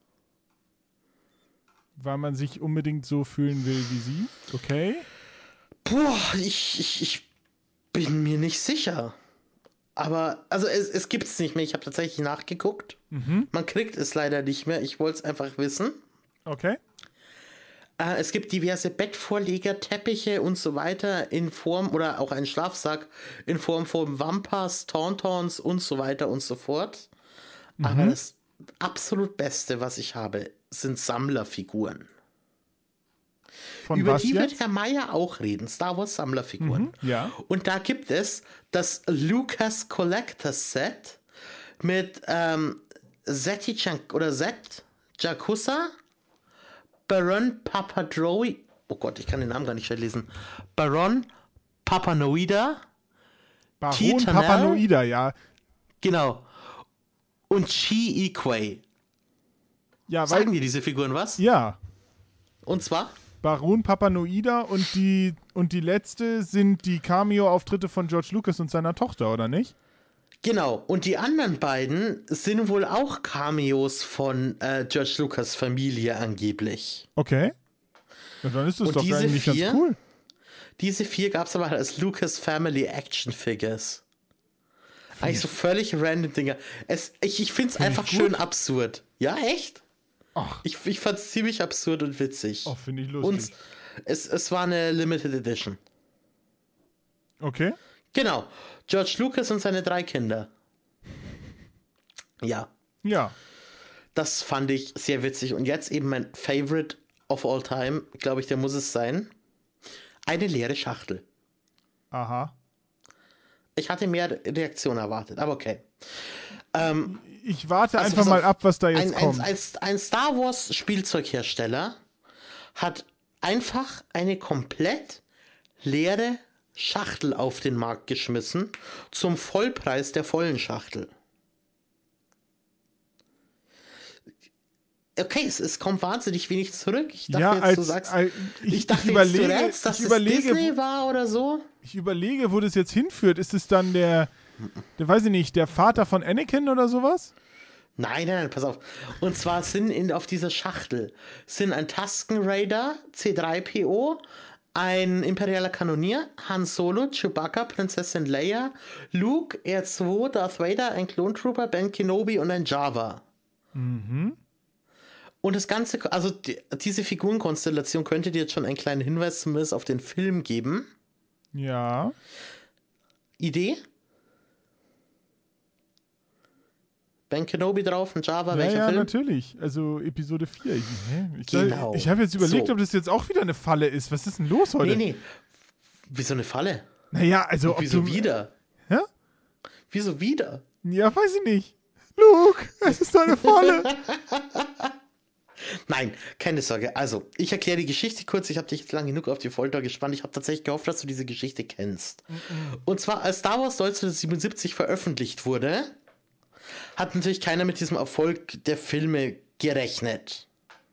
Speaker 1: Weil man sich unbedingt so fühlen will wie sie. Okay.
Speaker 2: Boah, ich bin mir nicht sicher. Aber, also es gibt es nicht mehr. Ich habe tatsächlich nachgeguckt. Man kriegt es leider nicht mehr. Ich wollte es einfach wissen.
Speaker 1: Okay.
Speaker 2: Es gibt diverse Bettvorleger, Teppiche und so weiter in Form, oder auch einen Schlafsack in Form von Wampas, Tauntauns und so weiter und so fort. Aber das absolut Beste, was ich habe, sind Sammlerfiguren.
Speaker 1: Von
Speaker 2: Über
Speaker 1: was
Speaker 2: die
Speaker 1: jetzt?
Speaker 2: wird Herr Meier auch reden, Star Wars Sammlerfiguren.
Speaker 1: Ja.
Speaker 2: Und da gibt es das Lucas Collectors Set mit Zet Jacusa, Baron Papadroid, oh Gott, ich kann den Namen gar nicht schnell lesen. Baron Papanoida,
Speaker 1: Baron
Speaker 2: Titanel?
Speaker 1: Papanoida, ja.
Speaker 2: genau. Und Chi Iquay.
Speaker 1: Ja,
Speaker 2: Sagen dir diese Figuren was?
Speaker 1: ja.
Speaker 2: Und zwar?
Speaker 1: Baron Papanoida und die letzte sind die Cameo-Auftritte von George Lucas und seiner Tochter, oder nicht?
Speaker 2: Genau. Und die anderen beiden sind wohl auch Cameos von George Lucas Familie angeblich.
Speaker 1: Okay. Ja, dann ist das
Speaker 2: Und
Speaker 1: doch
Speaker 2: diese
Speaker 1: eigentlich ganz
Speaker 2: vier?
Speaker 1: cool.
Speaker 2: Diese 4 gab es aber halt als Lucas Family Action Figures. Eigentlich so völlig random Dinger. Ich finde es einfach
Speaker 1: gut.
Speaker 2: schön absurd. Ja, echt?
Speaker 1: Ach.
Speaker 2: Ich fand es ziemlich absurd und witzig.
Speaker 1: Oh, finde ich
Speaker 2: Und
Speaker 1: lustig.
Speaker 2: es war eine Limited Edition.
Speaker 1: Okay.
Speaker 2: Genau. George Lucas und seine 3 Kinder. Ja,
Speaker 1: Ja.
Speaker 2: das fand ich sehr witzig. Und jetzt eben mein Favorite of all time, glaube ich, der muss es sein. Eine leere Schachtel.
Speaker 1: Aha.
Speaker 2: Ich hatte mehr Reaktion erwartet, aber okay.
Speaker 1: Ich warte
Speaker 2: Also
Speaker 1: einfach
Speaker 2: pass
Speaker 1: mal
Speaker 2: auf,
Speaker 1: ab, was da jetzt kommt.
Speaker 2: Ein Star Wars Spielzeughersteller hat einfach eine komplett leere Schachtel auf den Markt geschmissen zum Vollpreis der vollen Schachtel. Okay, es kommt wahnsinnig wenig zurück. Ich dachte
Speaker 1: Ja,
Speaker 2: jetzt,
Speaker 1: als,
Speaker 2: du sagst,
Speaker 1: ich
Speaker 2: dachte
Speaker 1: überlege,
Speaker 2: jetzt, du rätst, dass
Speaker 1: ich
Speaker 2: es
Speaker 1: überlege,
Speaker 2: Disney war oder so.
Speaker 1: ich überlege, wo das jetzt hinführt. Ist es dann der weiß ich nicht, der Vater von Anakin oder sowas?
Speaker 2: Nein, pass auf. Und zwar sind auf dieser Schachtel sind ein Tusken Raider, C3PO, ein imperialer Kanonier, Han Solo, Chewbacca, Prinzessin Leia, Luke, R2, Darth Vader, ein Clone Trooper, Ben Kenobi und ein Java. Und das Ganze, also diese Figurenkonstellation könnte dir jetzt schon einen kleinen Hinweis zumindest auf den Film geben.
Speaker 1: Ja.
Speaker 2: Idee? Ben Kenobi drauf, ein Java,
Speaker 1: Ja,
Speaker 2: welcher
Speaker 1: ja,
Speaker 2: Film?
Speaker 1: natürlich. Also Episode 4.
Speaker 2: Genau.
Speaker 1: Ich habe jetzt überlegt,
Speaker 2: So.
Speaker 1: ob das jetzt auch wieder eine Falle ist. Was ist denn los heute?
Speaker 2: Nee. Wieso eine Falle?
Speaker 1: Naja, also ob
Speaker 2: Wieso
Speaker 1: du,
Speaker 2: wieder?
Speaker 1: Ja?
Speaker 2: Wieso wieder?
Speaker 1: Ja, weiß ich nicht. Luke, es ist eine Falle.
Speaker 2: Nein, keine Sorge. Also, ich erkläre die Geschichte kurz. Ich habe dich jetzt lang genug auf die Folter gespannt. Ich habe tatsächlich gehofft, dass du diese Geschichte kennst. Und zwar, als Star Wars 1977 veröffentlicht wurde, hat natürlich keiner mit diesem Erfolg der Filme gerechnet.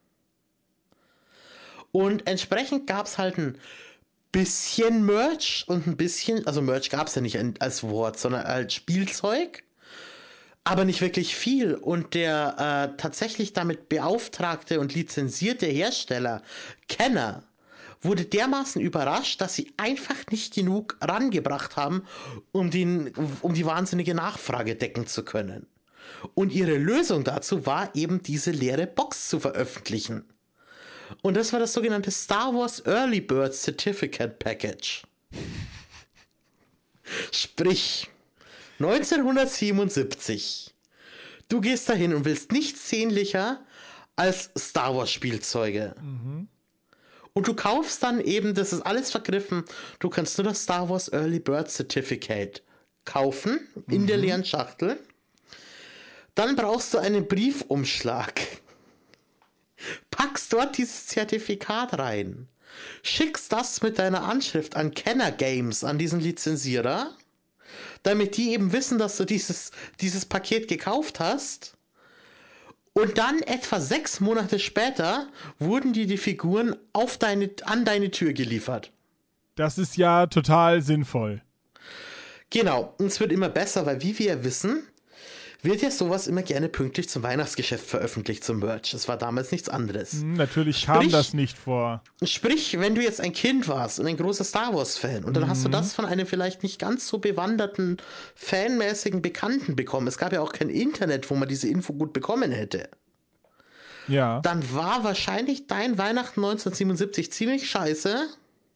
Speaker 2: Und entsprechend gab es halt ein bisschen Merch und ein bisschen, also Merch gab es ja nicht als Wort, sondern als Spielzeug. Aber nicht wirklich viel. Und der tatsächlich damit beauftragte und lizenzierte Hersteller, Kenner, wurde dermaßen überrascht, dass sie einfach nicht genug rangebracht haben, um die wahnsinnige Nachfrage decken zu können. Und ihre Lösung dazu war eben diese leere Box zu veröffentlichen. Und das war das sogenannte Star Wars Early Bird Certificate Package. Sprich, 1977. Du gehst dahin und willst nichts sehnlicher als Star Wars Spielzeuge. Und du kaufst dann eben, das ist alles vergriffen, du kannst nur das Star Wars Early Bird Certificate kaufen in der leeren Schachtel. Dann brauchst du einen Briefumschlag. Packst dort dieses Zertifikat rein. Schickst das mit deiner Anschrift an Kenner Games, an diesen Lizenzierer, damit die eben wissen, dass du dieses Paket gekauft hast. Und dann etwa 6 Monate später wurden dir die Figuren an deine Tür geliefert.
Speaker 1: Das ist ja total sinnvoll.
Speaker 2: Genau, und es wird immer besser, weil wie wir wissen, wird ja sowas immer gerne pünktlich zum Weihnachtsgeschäft veröffentlicht, zum Merch. Das war damals nichts anderes.
Speaker 1: Natürlich kam das nicht vor.
Speaker 2: Sprich, wenn du jetzt ein Kind warst und ein großer Star Wars-Fan und dann hast du das von einem vielleicht nicht ganz so bewanderten, fanmäßigen Bekannten bekommen. Es gab ja auch kein Internet, wo man diese Info gut bekommen hätte.
Speaker 1: Ja.
Speaker 2: Dann war wahrscheinlich dein Weihnachten 1977 ziemlich scheiße.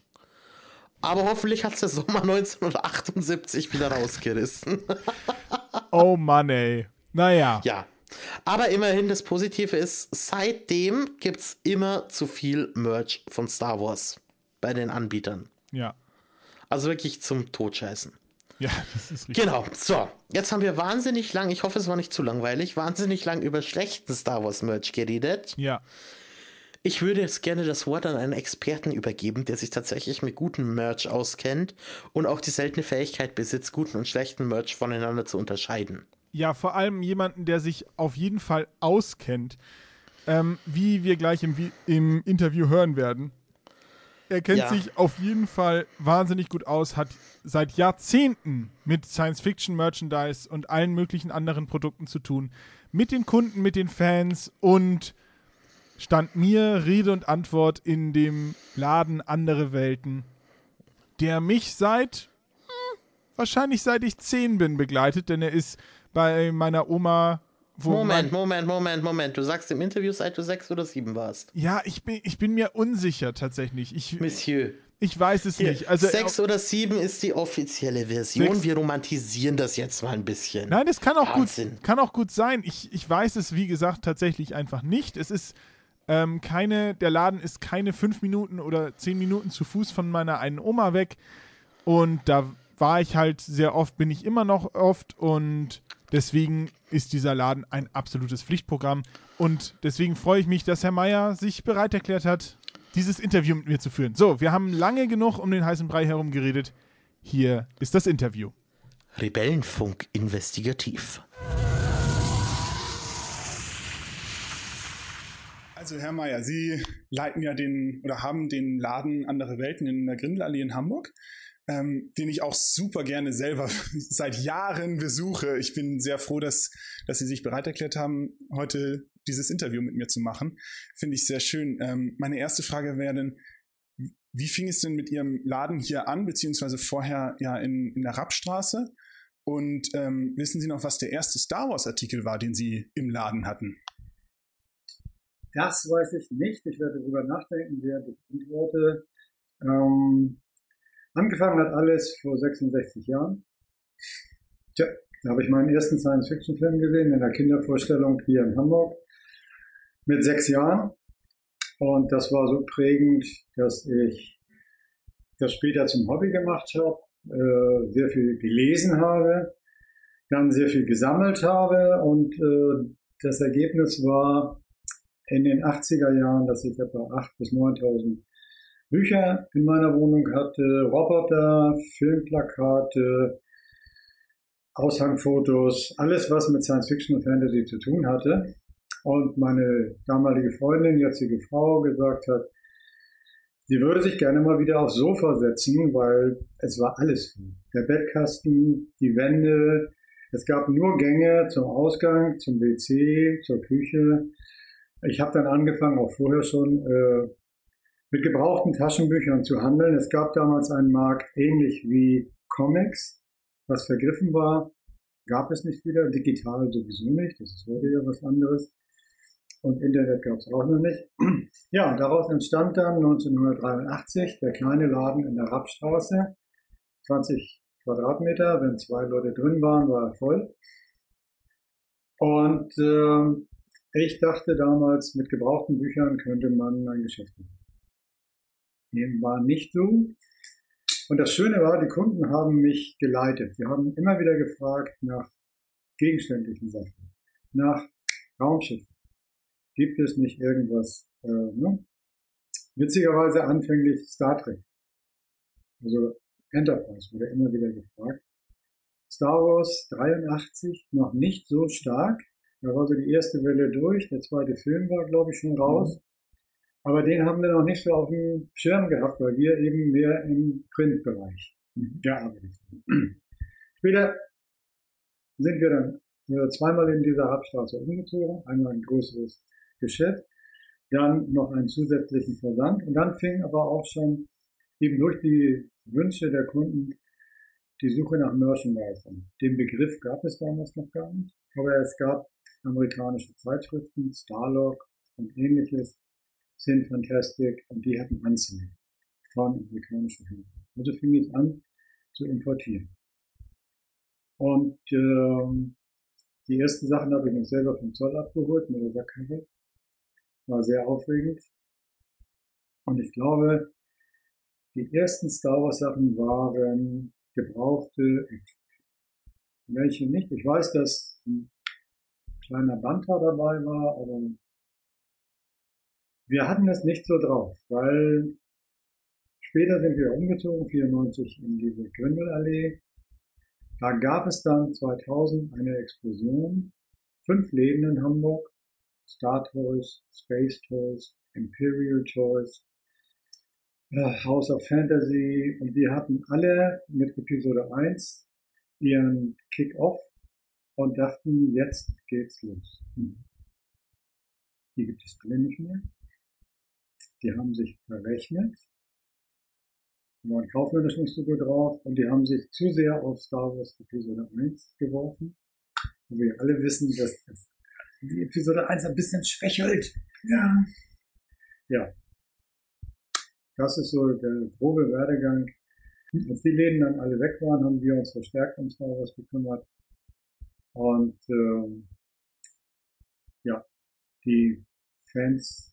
Speaker 2: Aber hoffentlich hat es der Sommer 1978 wieder rausgerissen.
Speaker 1: Oh Mann, ey. Naja.
Speaker 2: Ja. Aber immerhin, das Positive ist, seitdem gibt es immer zu viel Merch von Star Wars bei den Anbietern.
Speaker 1: Ja.
Speaker 2: Also wirklich zum Totscheißen.
Speaker 1: Ja, das ist richtig.
Speaker 2: Genau, so. Jetzt haben wir wahnsinnig lang, ich hoffe, es war nicht zu langweilig, wahnsinnig lang über schlechten Star Wars Merch geredet.
Speaker 1: Ja.
Speaker 2: Ich würde jetzt gerne das Wort an einen Experten übergeben, der sich tatsächlich mit gutem Merch auskennt und auch die seltene Fähigkeit besitzt, guten und schlechten Merch voneinander zu unterscheiden.
Speaker 1: Ja, vor allem jemanden, der sich auf jeden Fall auskennt, wie wir gleich im Interview hören werden. Er kennt sich auf jeden Fall wahnsinnig gut aus, hat seit Jahrzehnten mit Science-Fiction-Merchandise und allen möglichen anderen Produkten zu tun, mit den Kunden, mit den Fans und stand mir Rede und Antwort in dem Laden Andere Welten, der mich wahrscheinlich seit ich 10 bin begleitet, denn er ist bei meiner Oma...
Speaker 2: Moment. Du sagst im Interview, seit du 6 oder 7 warst.
Speaker 1: Ja, ich bin mir unsicher tatsächlich.
Speaker 2: Monsieur.
Speaker 1: Ich weiß es nicht. Also
Speaker 2: 6 oder 7 ist die offizielle Version. Wir romantisieren das jetzt mal ein bisschen.
Speaker 1: Nein, das kann auch gut sein. Ich weiß es, wie gesagt, tatsächlich einfach nicht. Es ist der Laden ist keine 5 Minuten oder 10 Minuten zu Fuß von meiner einen Oma weg. Und da war ich halt sehr oft, bin ich immer noch oft und deswegen ist dieser Laden ein absolutes Pflichtprogramm. Und deswegen freue ich mich, dass Herr Meier sich bereit erklärt hat, dieses Interview mit mir zu führen. So, wir haben lange genug um den heißen Brei herum geredet. Hier ist das Interview.
Speaker 2: Rebellenfunk investigativ.
Speaker 3: Also Herr Meier, Sie leiten ja haben den Laden Andere Welten in der Grindelallee in Hamburg, den ich auch super gerne selber seit Jahren besuche. Ich bin sehr froh, dass Sie sich bereit erklärt haben, heute dieses Interview mit mir zu machen. Finde ich sehr schön. Meine erste Frage wäre dann, wie fing es denn mit Ihrem Laden hier an, beziehungsweise vorher ja in der Rappstraße? Und wissen Sie noch, was der erste Star Wars Artikel war, den Sie im Laden hatten?
Speaker 4: Das weiß ich nicht. Ich werde darüber nachdenken, während ich antworte. Angefangen hat alles vor 66 Jahren. Tja, da habe ich meinen ersten Science-Fiction-Film gesehen in der Kindervorstellung hier in Hamburg mit 6 Jahren. Und das war so prägend, dass ich das später zum Hobby gemacht habe, sehr viel gelesen habe, dann sehr viel gesammelt habe und das Ergebnis war in den 80er Jahren, dass ich etwa 8.000 bis 9.000 Bücher in meiner Wohnung hatte, Roboter, Filmplakate, Aushangfotos, alles was mit Science Fiction und Fantasy zu tun hatte. Und meine damalige Freundin, jetzige Frau, gesagt hat, sie würde sich gerne mal wieder aufs Sofa setzen, weil es war alles voll. Der Bettkasten, die Wände, es gab nur Gänge zum Ausgang, zum WC, zur Küche. Ich habe dann angefangen, auch vorher schon, mit gebrauchten Taschenbüchern zu handeln. Es gab damals einen Markt, ähnlich wie Comics, was vergriffen war, gab es nicht wieder, digital sowieso nicht, das ist heute ja was anderes. Und Internet gab es auch noch nicht. Ja, und daraus entstand dann 1983 der kleine Laden in der Rappstraße, 20 Quadratmeter, wenn 2 Leute drin waren, war er voll. Und ich dachte damals, mit gebrauchten Büchern könnte man ein Geschäft machen. Dem war nicht so. Und das Schöne war, die Kunden haben mich geleitet. Sie haben immer wieder gefragt nach gegenständlichen Sachen, nach Raumschiffen. Gibt es nicht irgendwas, Witzigerweise anfänglich Star Trek. Also Enterprise wurde immer wieder gefragt. Star Wars 83 noch nicht so stark. Da war so die erste Welle durch. Der zweite Film war, glaube ich, schon raus. Aber den haben wir noch nicht so auf dem Schirm gehabt, weil wir eben mehr im Printbereich gearbeitet haben. Später sind wir dann zweimal in dieser Hauptstraße umgezogen, einmal ein größeres Geschäft, dann noch einen zusätzlichen Versand und dann fing aber auch schon eben durch die Wünsche der Kunden die Suche nach Merchandising. Den Begriff gab es damals noch gar nicht, aber es gab amerikanische Zeitschriften, Starlog und ähnliches, Sin Fantastic, und die hatten Anzeigen von amerikanischen Händlern. Also fing ich an zu importieren. Und die ersten Sachen habe ich mich selber vom Zoll abgeholt mit der Sackkarre. War sehr aufregend. Und ich glaube, die ersten Star Wars Sachen waren gebrauchte, welche nicht. Ich weiß, dass ein kleiner Bantha dabei war, aber wir hatten das nicht so drauf, weil später sind wir umgezogen, 94 in diese Grindelallee. Da gab es dann 2000 eine Explosion. 5 Läden in Hamburg. Star Toys, Space Toys, Imperial Toys, House of Fantasy, und die hatten alle mit Episode 1 ihren Kick-Off und dachten, jetzt geht's los. Die gibt es alle nicht mehr. Die haben sich verrechnet, waren kaufmännisch nicht so gut drauf und die haben sich zu sehr auf Star Wars Episode 1 geworfen. Und wir alle wissen, dass die Episode 1 ein bisschen schwächelt. Ja. Das ist so der grobe Werdegang. Als die Läden dann alle weg waren, haben wir uns verstärkt um Star Wars gekümmert. Und ja, die Fans,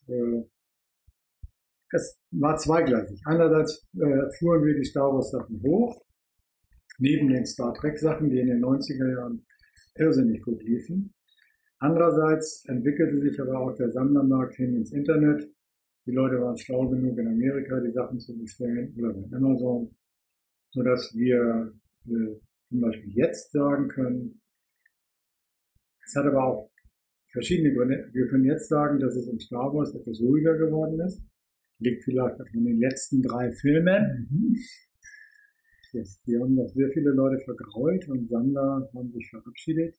Speaker 4: es war zweigleisig. Einerseits fuhren wir die Star Wars Sachen hoch, neben den Star Trek Sachen, die in den 90er Jahren irrsinnig gut liefen. Andererseits entwickelte sich aber auch der Sammlermarkt hin ins Internet. Die Leute waren schlau genug, in Amerika die Sachen zu bestellen oder bei Amazon, sodass wir zum Beispiel jetzt sagen können, es hat aber auch verschiedene Gründe. Wir können jetzt sagen, dass es im Star Wars etwas ruhiger geworden ist. Liegt vielleicht auch an den letzten 3 Filmen. Yes, die haben noch sehr viele Leute vergrault und Sammler haben sich verabschiedet.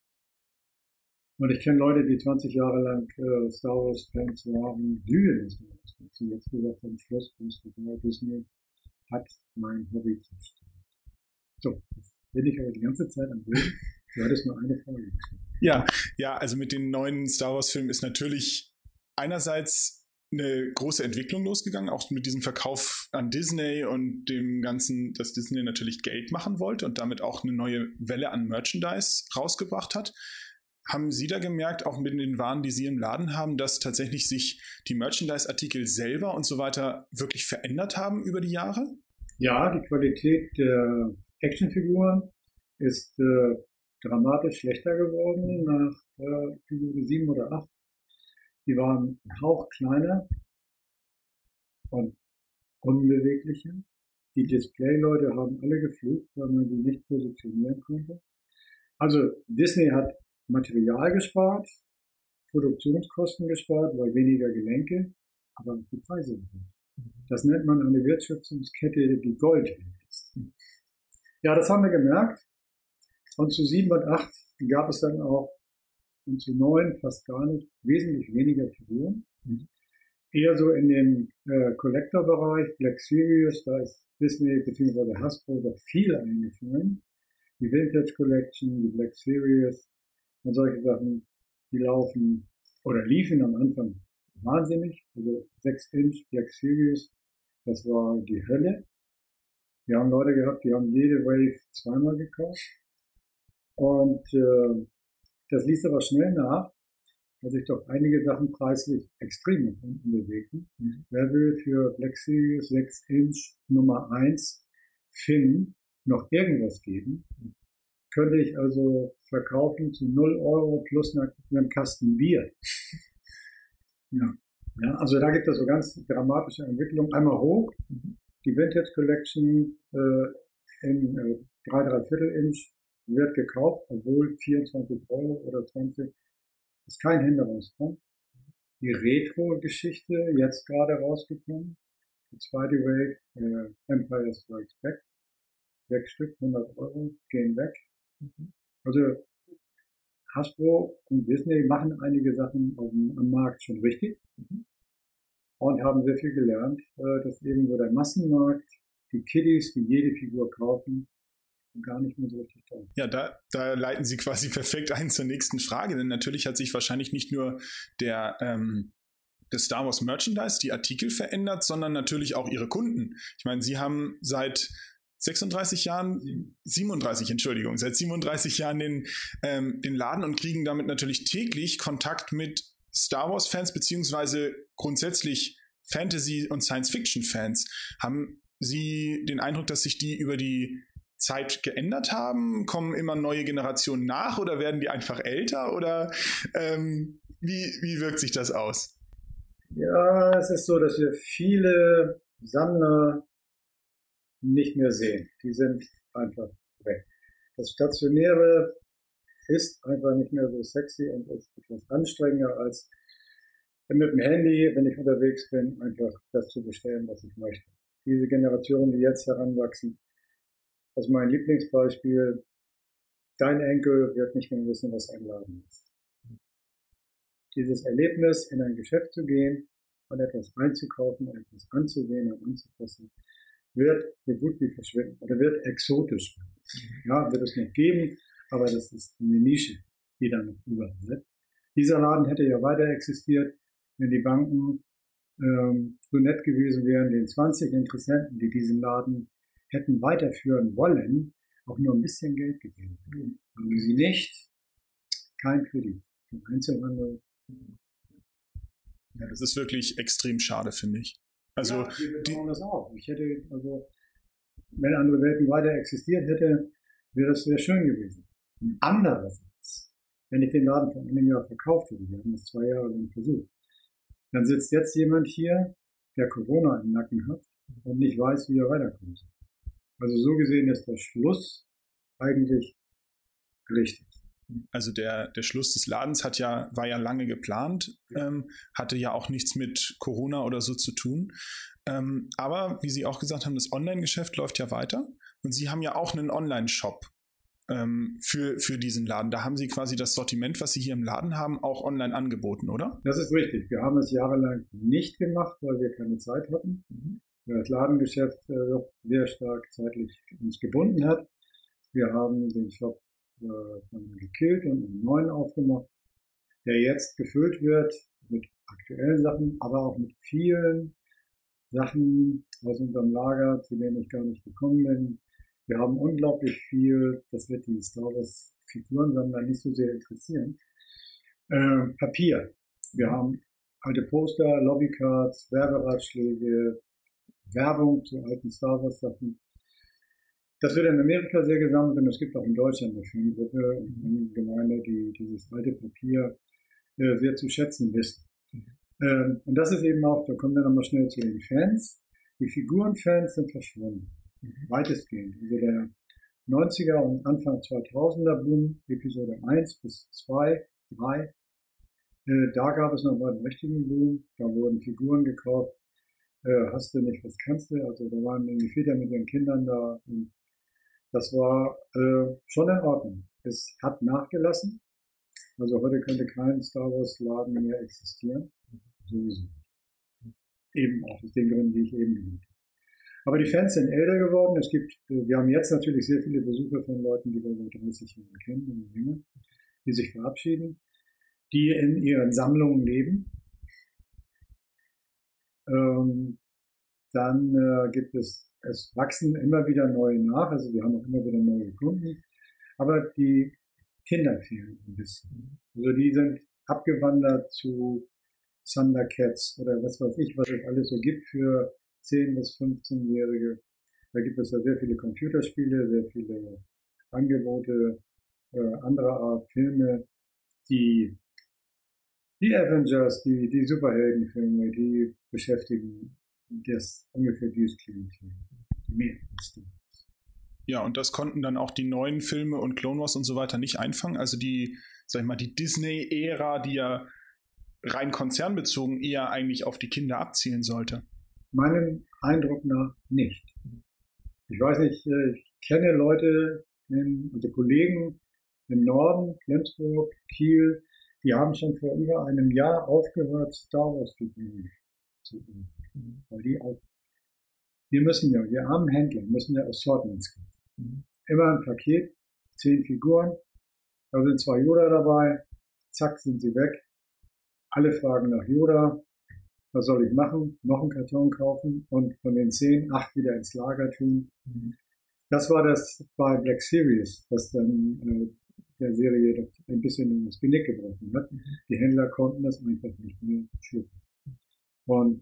Speaker 4: Und ich kenne Leute, die 20 Jahre lang Star Wars Fans waren, glühende Star Wars Fans, die jetzt gesagt haben, Schluss, Disney hat mein Hobby zerstört. So, jetzt bin ich aber die ganze Zeit am Boden. Du hattest nur eine Frage.
Speaker 3: Ja, also mit den neuen Star Wars Filmen ist natürlich einerseits eine große Entwicklung losgegangen, auch mit diesem Verkauf an Disney und dem Ganzen, dass Disney natürlich Geld machen wollte und damit auch eine neue Welle an Merchandise rausgebracht hat. Haben Sie da gemerkt, auch mit den Waren, die Sie im Laden haben, dass tatsächlich sich die Merchandise-Artikel selber und so weiter wirklich verändert haben über die Jahre?
Speaker 4: Ja, die Qualität der Actionfiguren ist dramatisch schlechter geworden nach Episode 7 oder 8. Die waren ein Hauch kleiner und unbeweglicher. Die Display-Leute haben alle geflucht, weil man sie nicht positionieren konnte. Also Disney hat Material gespart, Produktionskosten gespart, weil weniger Gelenke, aber die Preise erhöht. Das nennt man eine Wertschöpfungskette, die Gold wert ist. Ja, das haben wir gemerkt. Und zu 7 und 8 gab es dann auch, und zu 9 fast gar nicht, wesentlich weniger Figuren. Eher so in dem Collector-Bereich, Black Series, da ist Disney bzw. Hasbro doch viel eingefallen. Die Vintage Collection, die Black Series und solche Sachen, die laufen oder liefen am Anfang wahnsinnig. Also 6-Inch Black Series, das war die Hölle. Wir haben Leute gehabt, die haben jede Wave zweimal gekauft. Und das ließ aber schnell nach, weil sich doch einige Sachen preislich extrem nach unten bewegten. Wer will für Black Series 6-Inch Nummer 1 Finn noch irgendwas geben, könnte ich also verkaufen zu 0 Euro plus einem Kasten Bier. Ja, also da gibt es so ganz dramatische Entwicklungen. Einmal hoch, die Vintage Collection in 3,75 Inch wird gekauft, obwohl 24 Euro oder 20 ist kein Hinderungsgrund. Die Retro-Geschichte, jetzt gerade rausgekommen, die zweite Wave, Empire Strikes Back, 6 Stück, 100 Euro, gehen weg. Also Hasbro und Disney machen einige Sachen am Markt schon richtig und haben sehr viel gelernt, dass irgendwo der Massenmarkt, die Kiddies, die jede Figur kaufen, gar nicht mehr so richtig toll.
Speaker 3: Ja, da leiten Sie quasi perfekt ein zur nächsten Frage, denn natürlich hat sich wahrscheinlich nicht nur das Star Wars Merchandise, die Artikel verändert, sondern natürlich auch Ihre Kunden. Ich meine, Sie haben seit 37 Jahren den Laden und kriegen damit natürlich täglich Kontakt mit Star Wars Fans beziehungsweise grundsätzlich Fantasy- und Science-Fiction-Fans. Haben Sie den Eindruck, dass sich die über die Zeit geändert haben? Kommen immer neue Generationen nach oder werden die einfach älter? Oder wie wirkt sich das aus?
Speaker 4: Ja, es ist so, dass wir viele Sammler nicht mehr sehen. Die sind einfach weg. Das Stationäre ist einfach nicht mehr so sexy und ist etwas anstrengender als mit dem Handy, wenn ich unterwegs bin, einfach das zu bestellen, was ich möchte. Diese Generationen, die jetzt heranwachsen, also mein Lieblingsbeispiel, dein Enkel wird nicht mehr wissen, was ein Laden ist. Dieses Erlebnis, in ein Geschäft zu gehen und etwas einzukaufen, etwas anzusehen und anzufassen, wird so gut wie verschwinden oder wird exotisch. Ja, wird es noch geben, aber das ist eine Nische, die dann noch überbleibt. Dieser Laden hätte ja weiter existiert, wenn die Banken so nett gewesen wären, den 20 Interessenten, die diesen Laden hätten weiterführen wollen, auch nur ein bisschen Geld gegeben. Haben sie nicht, kein Kredit. Im Einzelhandel.
Speaker 3: Ja, das ist wirklich extrem schade, finde ich. Also,
Speaker 4: ja, wir bedauern das auch. Wenn andere Welten weiter existiert hätte, wäre das sehr schön gewesen. Andererseits, wenn ich den Laden vor einem Jahr verkauft hätte, wir haben das 2 Jahre lang versucht, dann sitzt jetzt jemand hier, der Corona im Nacken hat und nicht weiß, wie er weiterkommt. Also so gesehen ist der Schluss eigentlich richtig.
Speaker 3: Also der Schluss des Ladens war ja lange geplant, hatte ja auch nichts mit Corona oder so zu tun. Aber wie Sie auch gesagt haben, das Online-Geschäft läuft ja weiter und Sie haben ja auch einen Online-Shop für diesen Laden. Da haben Sie quasi das Sortiment, was Sie hier im Laden haben, auch online angeboten, oder?
Speaker 4: Das ist richtig. Wir haben es jahrelang nicht gemacht, weil wir keine Zeit hatten. Das Ladengeschäft sehr stark zeitlich uns gebunden hat. Wir haben den Shop dann gekillt und einen neuen aufgemacht, der jetzt gefüllt wird mit aktuellen Sachen, aber auch mit vielen Sachen aus unserem Lager, zu denen ich gar nicht gekommen bin. Wir haben unglaublich viel, das wird die Star Wars Figurensammler nicht so sehr interessieren, Papier. Wir haben alte Poster, Lobbycards, Werberatschläge, Werbung zu alten Star Wars Sachen. Das wird in Amerika sehr gesammelt und es gibt auch in Deutschland eine Filmgruppe und eine Gemeinde, die dieses alte Papier sehr zu schätzen wissen. Und das ist eben auch, da kommen wir nochmal schnell zu den Fans. Die Figurenfans sind verschwunden. Weitestgehend. Also der 90er und Anfang 2000er Boom, Episode 1 bis 2, 3, da gab es nochmal einen richtigen Boom. Da wurden Figuren gekauft. Hast du nicht, was kannst du? Also da waren die Väter mit ihren Kindern da. Und das war schon in Ordnung. Es hat nachgelassen. Also heute könnte kein Star Wars Laden mehr existieren. Sowieso. Eben auch aus den Gründen, die ich eben genannt habe. Aber die Fans sind älter geworden. Wir haben jetzt natürlich sehr viele Besucher von Leuten, die wir seit 30 Jahren kennen und länger, die sich verabschieden, die in ihren Sammlungen leben. Dann gibt es wachsen immer wieder neue nach, also wir haben auch immer wieder neue Kunden, aber die Kinder fehlen ein bisschen. Also die sind abgewandert zu Thundercats oder was weiß ich, was es alles so gibt für 10- bis 15-Jährige. Da gibt es ja sehr viele Computerspiele, sehr viele Angebote anderer Art, Filme, die Avengers, die Superheldenfilme, die beschäftigen ungefähr dieses Klientel. Mehr als du.
Speaker 3: Ja, und das konnten dann auch die neuen Filme und Clone Wars und so weiter nicht einfangen. Also die Disney-Ära, die ja rein konzernbezogen eher eigentlich auf die Kinder abzielen sollte.
Speaker 4: Meinem Eindruck nach nicht. Ich weiß nicht, ich kenne Leute, also Kollegen, im Norden, Flensburg, Kiel, die haben schon vor über einem Jahr aufgehört, Star Wars Figuren zu tun. Weil wir müssen ja, wir armen Händler, müssen ja Assortments kaufen. Immer ein Paket, 10 Figuren, da sind 2 Yoda dabei, zack, sind sie weg. Alle fragen nach Yoda. Was soll ich machen? Noch einen Karton kaufen und von den 10, 8 wieder ins Lager tun. Das war das bei Black Series, was dann der Serie doch ein bisschen das Genick gebrochen hat. Die Händler konnten das einfach nicht mehr schlucken. Und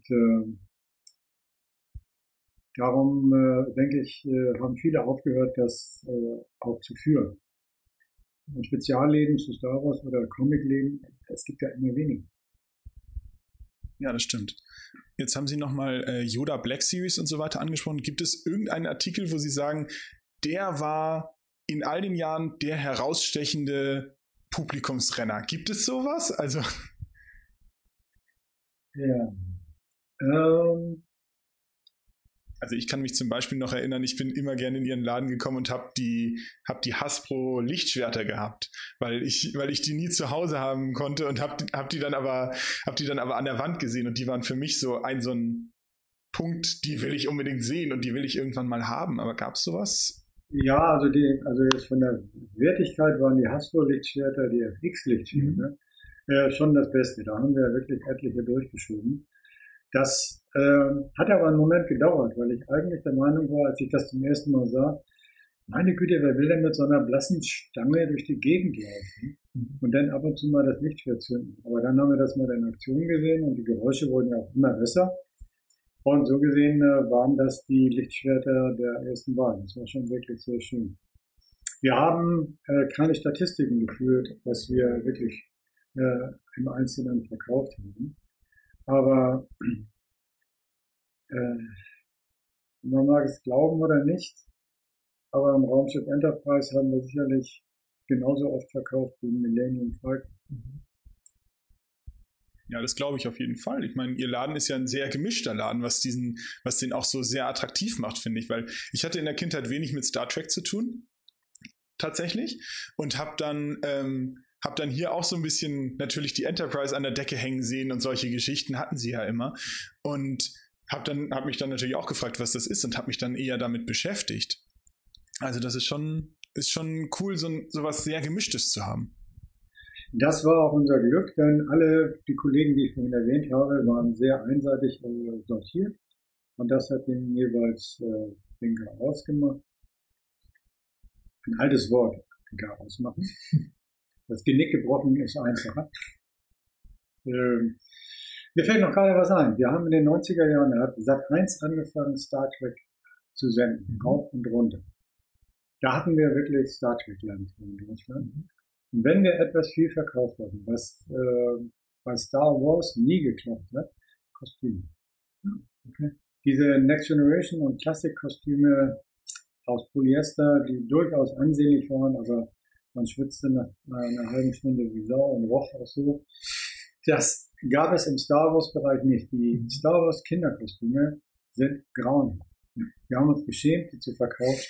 Speaker 4: darum, denke ich, haben viele aufgehört, das auch zu führen. Und Spezialläden zu Star Wars oder Comicläden, es gibt ja immer weniger.
Speaker 3: Ja, das stimmt. Jetzt haben Sie nochmal Yoda Black Series und so weiter angesprochen. Gibt es irgendeinen Artikel, wo Sie sagen, der war in all den Jahren der herausstechende Publikumsrenner? Gibt es sowas? Also
Speaker 4: Ja.
Speaker 3: Also ich kann mich zum Beispiel noch erinnern, ich bin immer gerne in ihren Laden gekommen und habe die Hasbro Lichtschwerter gehabt, weil ich die nie zu Hause haben konnte und hab die dann aber an der Wand gesehen und die waren für mich so ein Punkt, die will ich unbedingt sehen und die will ich irgendwann mal haben. Aber gab's sowas?
Speaker 4: Ja, also jetzt von der Wertigkeit waren die Hasbro Lichtschwerter, die FX Lichtschwerter, schon das Beste. Da haben wir wirklich etliche durchgeschoben. Das hat aber einen Moment gedauert, weil ich eigentlich der Meinung war, als ich das zum ersten Mal sah, meine Güte, wer will denn mit so einer blassen Stange durch die Gegend laufen und dann ab und zu mal das Lichtschwert zünden. Aber dann haben wir das mal in Aktion gesehen und die Geräusche wurden ja auch immer besser. Und so gesehen waren das die Lichtschwerter der ersten Wahl. Das war schon wirklich sehr schön. Wir haben keine Statistiken geführt, was wir wirklich im Einzelnen verkauft haben. Aber man mag es glauben oder nicht, aber im Raumschiff Enterprise haben wir sicherlich genauso oft verkauft wie Millennium Falcon.
Speaker 3: Ja, das glaube ich auf jeden Fall. Ich meine, Ihr Laden ist ja ein sehr gemischter Laden, was den auch so sehr attraktiv macht, finde ich. Weil ich hatte in der Kindheit wenig mit Star Trek zu tun, tatsächlich. Und hab dann hier auch so ein bisschen natürlich die Enterprise an der Decke hängen sehen und solche Geschichten hatten sie ja immer. Und hab mich dann natürlich auch gefragt, was das ist und habe mich dann eher damit beschäftigt. Also das ist schon cool, so was sehr Gemischtes zu haben.
Speaker 4: Das war auch unser Glück, denn alle die Kollegen, die ich vorhin erwähnt habe, waren sehr einseitig sortiert. Und das hat den jeweils den Chaos gemacht. Ein altes Wort, Chaos machen. Das Genick gebrochen ist einfacher. Mir fällt noch gerade was ein. Wir haben in den 90er Jahren, da hat Sat.1 angefangen, Star Trek zu senden, rauf und runter. Da hatten wir wirklich Star Trek-Land in Deutschland. Und wenn wir etwas viel verkauft hatten, was bei Star Wars nie geklappt hat, Kostüme. Okay. Diese Next Generation und Klassik-Kostüme aus Polyester, die durchaus ansehnlich waren, also man schwitzte nach einer halben Stunde wie Sau und roch auch so. Das gab es im Star Wars-Bereich nicht. Die Star Wars-Kinderkostüme sind grauenhaft. Wir haben uns geschämt, die zu verkaufen.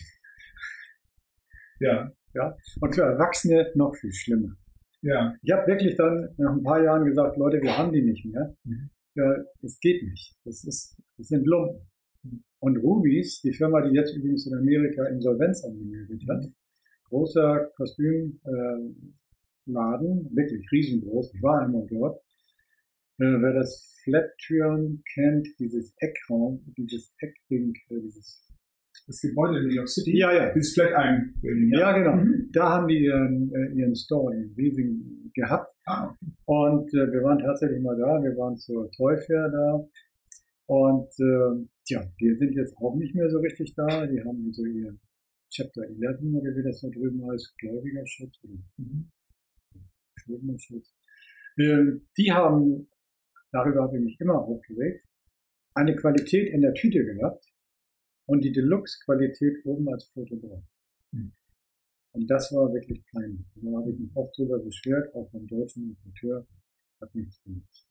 Speaker 4: Ja. Und für Erwachsene noch viel schlimmer. Ja. Ich habe wirklich dann nach ein paar Jahren gesagt, Leute, wir haben die nicht mehr. Ja, das geht nicht. Das sind Lumpen. Und Rubies, die Firma, die jetzt übrigens in Amerika Insolvenz angemeldet hat, großer Kostümladen, wirklich riesengroß. Ich war einmal dort. Wer das Flatiron kennt, dieses Eckraum, dieses Eckding,
Speaker 3: Das Gebäude in New York City?
Speaker 4: Ja.
Speaker 3: Dieses Flat ein.
Speaker 4: Ja, genau. Da haben die ihren Store in riesigen gehabt.
Speaker 3: Okay.
Speaker 4: Und wir waren tatsächlich mal da. Wir waren zur Toy Fair da. Und die sind jetzt auch nicht mehr so richtig da. Die haben so ihr Chapter 11, oder wie das da drüben heißt, Gläubigerschutz oder Schuldenschutz. Die haben, darüber habe ich mich immer aufgeregt, eine Qualität in der Tüte gehabt und die Deluxe-Qualität oben als Foto drauf. Und das war wirklich peinlich. Da habe ich mich oft drüber beschwert, auch beim deutschen Importeur, hat nichts gemacht.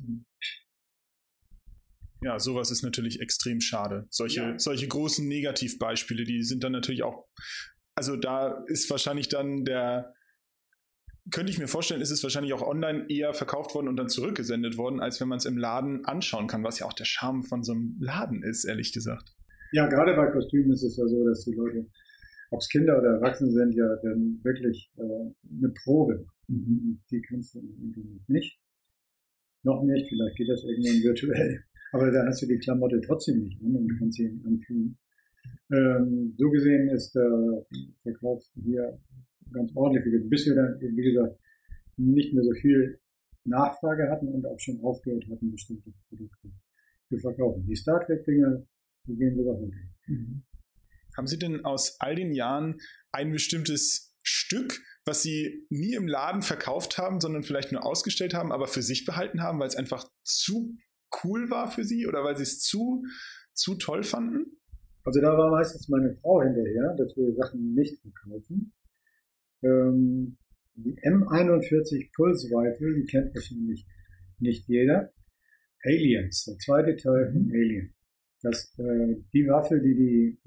Speaker 3: Ja, sowas ist natürlich extrem schade. Solche großen Negativbeispiele, die sind dann natürlich auch, also da ist wahrscheinlich dann könnte ich mir vorstellen, ist es wahrscheinlich auch online eher verkauft worden und dann zurückgesendet worden, als wenn man es im Laden anschauen kann, was ja auch der Charme von so einem Laden ist, ehrlich gesagt.
Speaker 4: Ja, gerade bei Kostümen ist es ja so, dass die Leute, ob es Kinder oder Erwachsene sind, ja dann wirklich eine Probe. Die kannst du im Internet nicht. Noch nicht, vielleicht geht das irgendwann virtuell. Aber da hast du die Klamotte trotzdem nicht an und kannst sie anfühlen. So gesehen ist der Verkauf hier ganz ordentlich, bis wir dann, wie gesagt, nicht mehr so viel Nachfrage hatten und auch schon aufgehört hatten, bestimmte Produkte zu verkaufen. Die Star Trek-Dinger, die gehen sogar heute.
Speaker 3: Haben Sie denn aus all den Jahren ein bestimmtes Stück, was Sie nie im Laden verkauft haben, sondern vielleicht nur ausgestellt haben, aber für sich behalten haben, weil es einfach zu cool war für Sie oder weil Sie es zu toll fanden?
Speaker 4: Also da war meistens meine Frau hinterher, dass wir Sachen nicht verkaufen. Die M41 Pulse Rifle, die kennt wahrscheinlich nicht jeder. Aliens, der zweite Teil von Alien. Die Waffe, die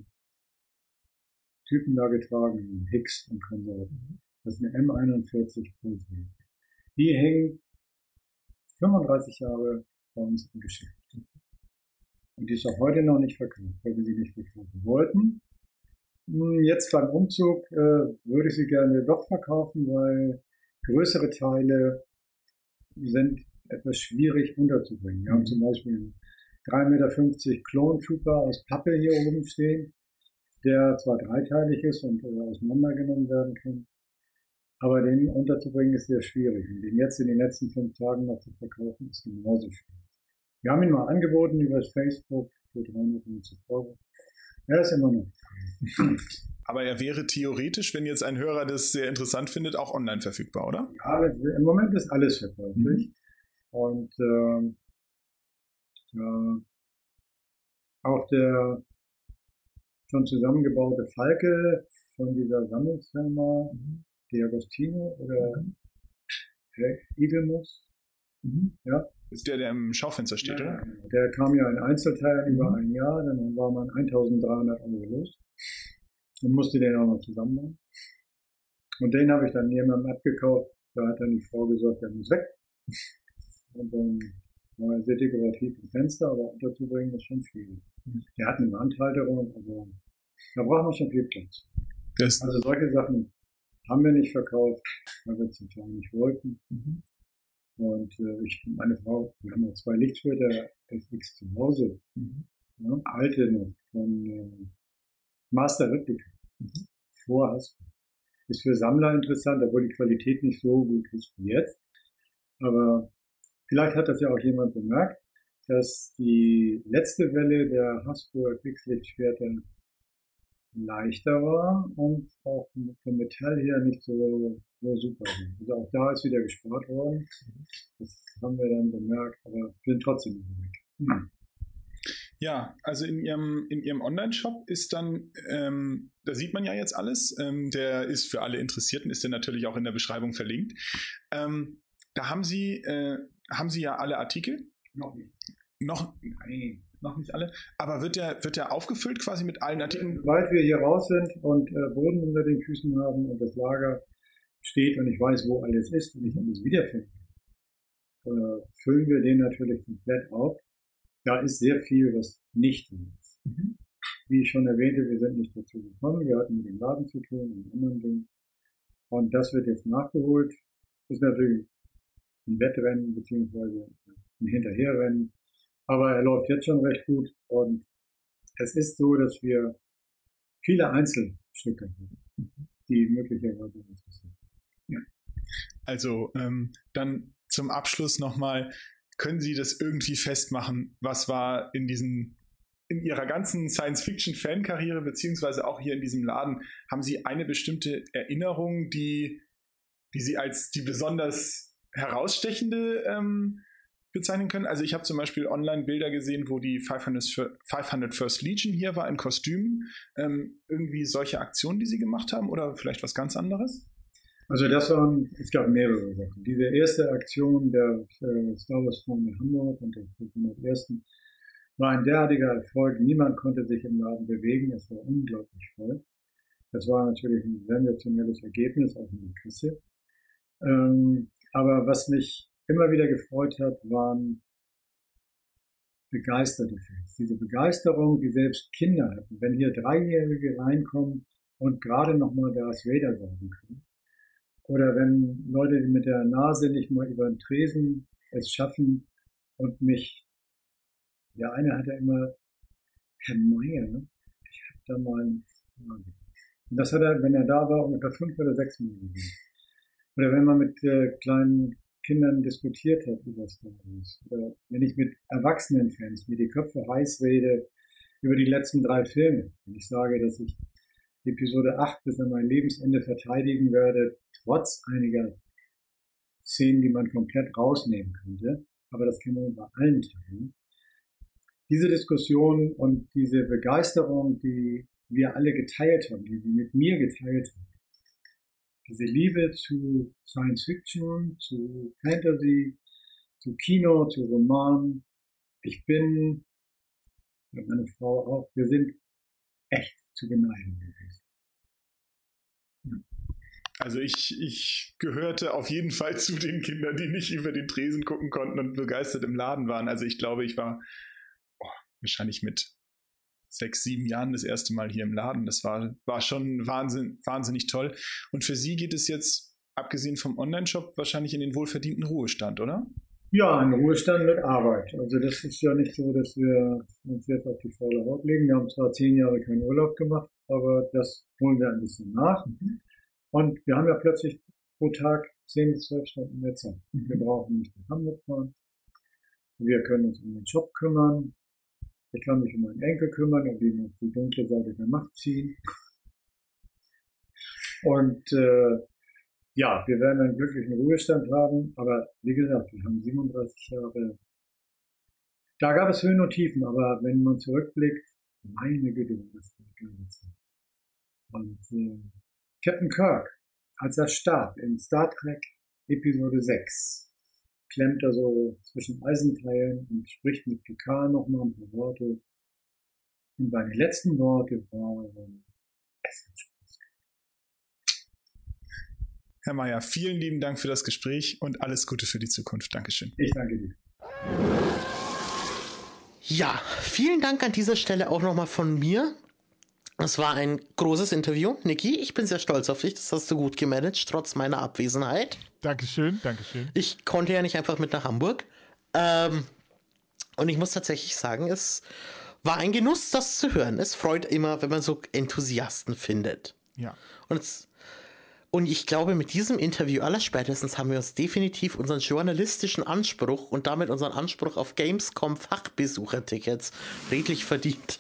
Speaker 4: Typen da getragen haben, Hicks und Konsorten. Das ist eine M41 Pulse Rifle. Die hängen 35 Jahre bei uns im Geschäft. Und die ist auch heute noch nicht verkauft, weil wir sie nicht verkaufen wollten. Jetzt beim Umzug würde ich sie gerne doch verkaufen, weil größere Teile sind etwas schwierig unterzubringen. Wir haben zum Beispiel einen 3,50 Meter Clone Trooper aus Pappe hier oben stehen, der zwar dreiteilig ist und auseinandergenommen werden kann, aber den unterzubringen ist sehr schwierig. Und den jetzt in den letzten 5 Tagen noch zu verkaufen, ist genauso schwierig. Wir haben ihn mal angeboten über Facebook für 350 €. Er ist immer noch.
Speaker 3: Aber er wäre theoretisch, wenn jetzt ein Hörer das sehr interessant findet, auch online verfügbar, oder?
Speaker 4: Ja, im Moment ist alles verkäuflich. Und auch der schon zusammengebaute Falke von dieser Sammlungsfirma, die Agostino oder Igelmus, ja.
Speaker 3: Ist der im Schaufenster steht,
Speaker 4: Ja,
Speaker 3: oder?
Speaker 4: der kam ja in Einzelteilen über ein Jahr, dann war man 1.300 € los und musste den auch noch zusammenbauen. Und den habe ich dann jemandem abgekauft, da hat dann die Frau gesagt, der muss weg. Und dann war er sehr dekorativ im Fenster, aber unterzubringen ist schon schwierig. Der hat eine Wandhalterung, aber da braucht man schon viel Platz. Also solche Sachen haben wir nicht verkauft, weil wir zum Teil nicht wollten. Und meine Frau, wir haben noch 2 Lichtschwerter FX zu Hause. Ja, alte noch von Master Replica. Vor Hasbro. Ist für Sammler interessant, obwohl die Qualität nicht so gut ist wie jetzt. Aber vielleicht hat das ja auch jemand bemerkt, dass die letzte Welle der Hasbro FX Lichtschwerter leichter war und auch vom Metall her nicht so super. Also auch da ist wieder gespart worden. Das haben wir dann bemerkt, aber sind trotzdem weg.
Speaker 3: Ja, also in ihrem Online-Shop ist dann, da sieht man ja jetzt alles, der ist für alle Interessierten, ist der natürlich auch in der Beschreibung verlinkt. Da haben Sie ja alle Artikel?
Speaker 4: Noch nicht.
Speaker 3: Nein, noch nicht alle. Aber wird der aufgefüllt quasi mit allen Artikeln?
Speaker 4: Sobald wir hier raus sind und Boden unter den Füßen haben und das Lager steht und ich weiß, wo alles ist und ich alles wiederfinde, füllen wir den natürlich komplett auf. Da ist sehr viel, was nicht drin ist. Wie ich schon erwähnte, wir sind nicht dazu gekommen. Wir hatten mit dem Laden zu tun und anderen Dingen. Und das wird jetzt nachgeholt. Ist natürlich ein Wettrennen beziehungsweise ein Hinterherrennen. Aber er läuft jetzt schon recht gut. Und es ist so, dass wir viele Einzelstücke haben, die möglicherweise interessieren.
Speaker 3: Ja. Also dann zum Abschluss nochmal, können Sie das irgendwie festmachen? Was war in Ihrer ganzen Science-Fiction-Fan-Karriere, beziehungsweise auch hier in diesem Laden, haben Sie eine bestimmte Erinnerung, die Sie als die besonders herausstechende bezeichnen können? Also ich habe zum Beispiel online Bilder gesehen, wo die 501st Legion hier war in Kostümen. Irgendwie solche Aktionen, die Sie gemacht haben oder vielleicht was ganz anderes?
Speaker 4: Also es gab mehrere Sachen. Diese erste Aktion der Star Wars Freunde Hamburg und der 501. war ein derartiger Erfolg. Niemand konnte sich im Laden bewegen. Es war unglaublich voll. Das war natürlich ein sensationelles Ergebnis, auch in der Kasse. Aber was mich immer wieder gefreut hat, waren begeisterte Fans. Diese Begeisterung, die selbst Kinder hatten. Wenn hier Dreijährige reinkommen und gerade nochmal Darth Vader sagen können. Oder wenn Leute mit der Nase nicht mal über den Tresen es schaffen und mich, der eine hatte immer, Herr Meier, ne? Ich hab da mal einen Frage. Und das hat er, wenn er da war, ungefähr 5 oder 6 Mal gesehen. Oder wenn man mit kleinen Kindern diskutiert hat über Star Wars. Oder wenn ich mit erwachsenen Fans mir die Köpfe heiß rede über die letzten 3 Filme. Wenn ich sage, dass ich Episode 8 bis an mein Lebensende verteidigen werde, trotz einiger Szenen, die man komplett rausnehmen könnte. Aber das kann man bei allen teilen. Diese Diskussion und diese Begeisterung, die wir alle geteilt haben, die sie mit mir geteilt haben, diese Liebe zu Science Fiction, zu Fantasy, zu Kino, zu Roman. Ich bin, und meine Frau auch, wir sind echt zu beneiden gewesen.
Speaker 3: Also ich gehörte auf jeden Fall zu den Kindern, die nicht über den Tresen gucken konnten und begeistert im Laden waren. Also ich glaube, ich war wahrscheinlich mit 6, 7 Jahren das erste Mal hier im Laden. Das war schon wahnsinnig toll. Und für Sie geht es jetzt, abgesehen vom Online-Shop, wahrscheinlich in den wohlverdienten Ruhestand, oder?
Speaker 4: Ja, ein Ruhestand mit Arbeit. Also das ist ja nicht so, dass wir uns jetzt auf die faule Haut legen. Wir haben zwar 10 Jahre keinen Urlaub gemacht, aber das holen wir ein bisschen nach. Und wir haben ja plötzlich pro Tag 10 bis 12 Stunden mehr Zeit. Wir brauchen nicht nach Hamburg fahren. Wir können uns um den Shop kümmern. Ich kann mich um meinen Enkel kümmern und ihn auf die dunkle Seite der Macht ziehen. Und ja, wir werden einen glücklichen Ruhestand haben, aber wie gesagt, wir haben 37 Jahre. Da gab es Höhen und Tiefen, aber wenn man zurückblickt, meine Güte, das war eine geile Zeit. Und Captain Kirk, als er starb in Star Trek Episode 6, klemmt er so zwischen Eisenteilen und spricht mit Picard nochmal ein paar Worte. Und seine letzten Worte waren, es hat Spaß gemacht.
Speaker 3: Herr Meier, vielen lieben Dank für das Gespräch und alles Gute für die Zukunft. Dankeschön.
Speaker 4: Ich danke dir.
Speaker 2: Ja, vielen Dank an dieser Stelle auch nochmal von mir. Es war ein großes Interview. Niki, ich bin sehr stolz auf dich. Das hast du gut gemanagt, trotz meiner Abwesenheit.
Speaker 1: Dankeschön, Dankeschön.
Speaker 2: Ich konnte ja nicht einfach mit nach Hamburg. Und ich muss tatsächlich sagen, es war ein Genuss, das zu hören. Es freut immer, wenn man so Enthusiasten findet.
Speaker 1: Ja.
Speaker 2: Und ich glaube, mit diesem Interview allerspätestens haben wir uns definitiv unseren journalistischen Anspruch und damit unseren Anspruch auf Gamescom Fachbesuchertickets redlich verdient.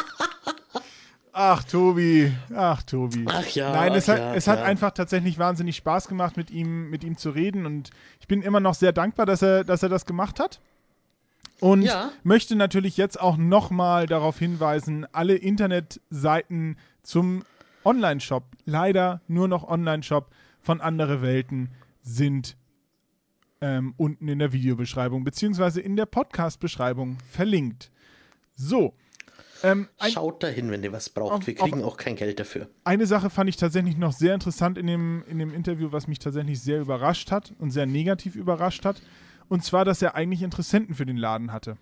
Speaker 1: Ach, Tobi. Ach ja. Nein, es hat einfach tatsächlich wahnsinnig Spaß gemacht, mit ihm zu reden. Und ich bin immer noch sehr dankbar, dass er das gemacht hat. Und möchte natürlich jetzt auch nochmal darauf hinweisen, alle Internetseiten zum Online-Shop, leider nur noch Online-Shop von Andere Welten, sind unten in der Videobeschreibung beziehungsweise in der Podcast-Beschreibung verlinkt. So.
Speaker 2: Schaut dahin, wenn ihr was braucht. Wir kriegen auch kein Geld dafür.
Speaker 1: Eine Sache fand ich tatsächlich noch sehr interessant in dem Interview, was mich tatsächlich sehr überrascht hat und sehr negativ überrascht hat. Und zwar, dass er eigentlich Interessenten für den Laden hatte,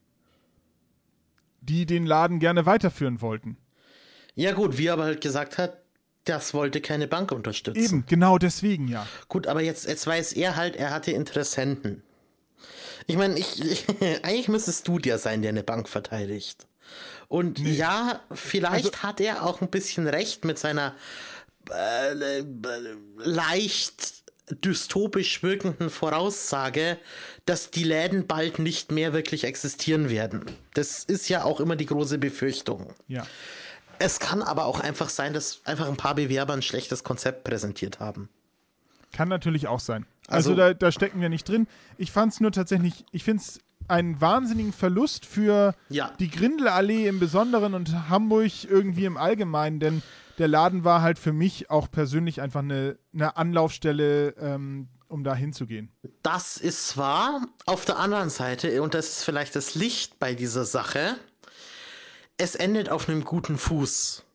Speaker 1: die den Laden gerne weiterführen wollten.
Speaker 2: Ja gut, wie er aber halt gesagt hat, das wollte keine Bank unterstützen.
Speaker 1: Eben, genau deswegen, ja.
Speaker 2: Gut, aber jetzt weiß er halt, er hatte Interessenten. Ich meine, eigentlich müsstest du der sein, der eine Bank verteidigt. Und ja, vielleicht hat er auch ein bisschen recht mit seiner leicht dystopisch wirkenden Voraussage, dass die Läden bald nicht mehr wirklich existieren werden. Das ist ja auch immer die große Befürchtung.
Speaker 1: Ja.
Speaker 2: Es kann aber auch einfach sein, dass einfach ein paar Bewerber ein schlechtes Konzept präsentiert haben.
Speaker 1: Kann natürlich auch sein. Also da stecken wir nicht drin. Ich fand es nur tatsächlich, ich finde es einen wahnsinnigen Verlust für die Grindelallee im Besonderen und Hamburg irgendwie im Allgemeinen, denn der Laden war halt für mich auch persönlich einfach eine Anlaufstelle, um da hinzugehen.
Speaker 2: Das ist wahr. Auf der anderen Seite, und das ist vielleicht das Licht bei dieser Sache, es endet auf einem guten Fuß.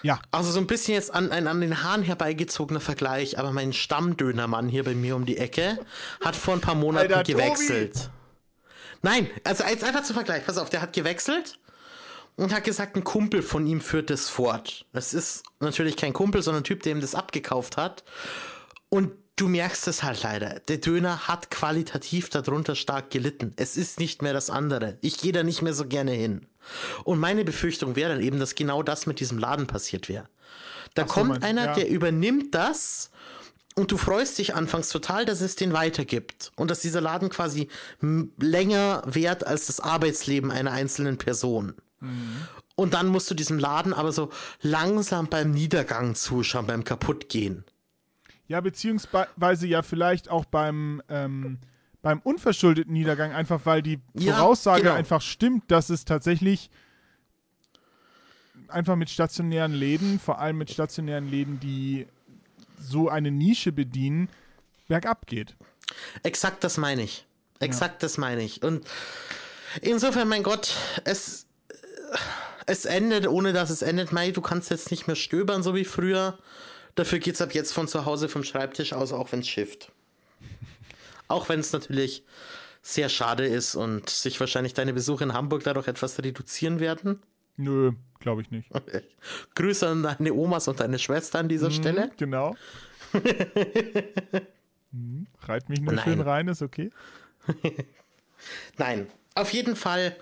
Speaker 1: Ja.
Speaker 2: Also so ein bisschen jetzt an den Haaren herbeigezogener Vergleich, aber mein Stammdönermann hier bei mir um die Ecke hat vor ein paar Monaten
Speaker 1: Alter,
Speaker 2: gewechselt. Nein, also jetzt einfach zum Vergleich. Pass auf, der hat gewechselt und hat gesagt, ein Kumpel von ihm führt das fort. Das ist natürlich kein Kumpel, sondern ein Typ, der ihm das abgekauft hat. Und du merkst es halt leider. Der Döner hat qualitativ darunter stark gelitten. Es ist nicht mehr das andere. Ich gehe da nicht mehr so gerne hin. Und meine Befürchtung wäre dann eben, dass genau das mit diesem Laden passiert wäre. Da kommt einer, der übernimmt das und du freust dich anfangs total, dass es den weitergibt. Und dass dieser Laden quasi länger währt als das Arbeitsleben einer einzelnen Person. Und dann musst du diesem Laden aber so langsam beim Niedergang zuschauen, beim Kaputtgehen.
Speaker 1: Ja, beziehungsweise ja vielleicht auch beim unverschuldeten Niedergang, einfach weil die Voraussage einfach stimmt, dass es tatsächlich einfach mit stationären Läden, vor allem mit stationären Läden, die so eine Nische bedienen, bergab geht.
Speaker 2: Exakt das meine ich. Das meine ich. Und insofern, mein Gott, es endet, ohne dass es endet. Mei, du kannst jetzt nicht mehr stöbern, so wie früher. Dafür geht's ab jetzt von zu Hause vom Schreibtisch aus, auch wenn es schifft. Auch wenn es natürlich sehr schade ist und sich wahrscheinlich deine Besuche in Hamburg dadurch etwas reduzieren werden.
Speaker 1: Nö, glaube ich nicht.
Speaker 2: Grüße an deine Omas und deine Schwester an dieser Stelle.
Speaker 1: Genau. Reit mich nur schön rein, ist okay.
Speaker 2: Nein, auf jeden Fall,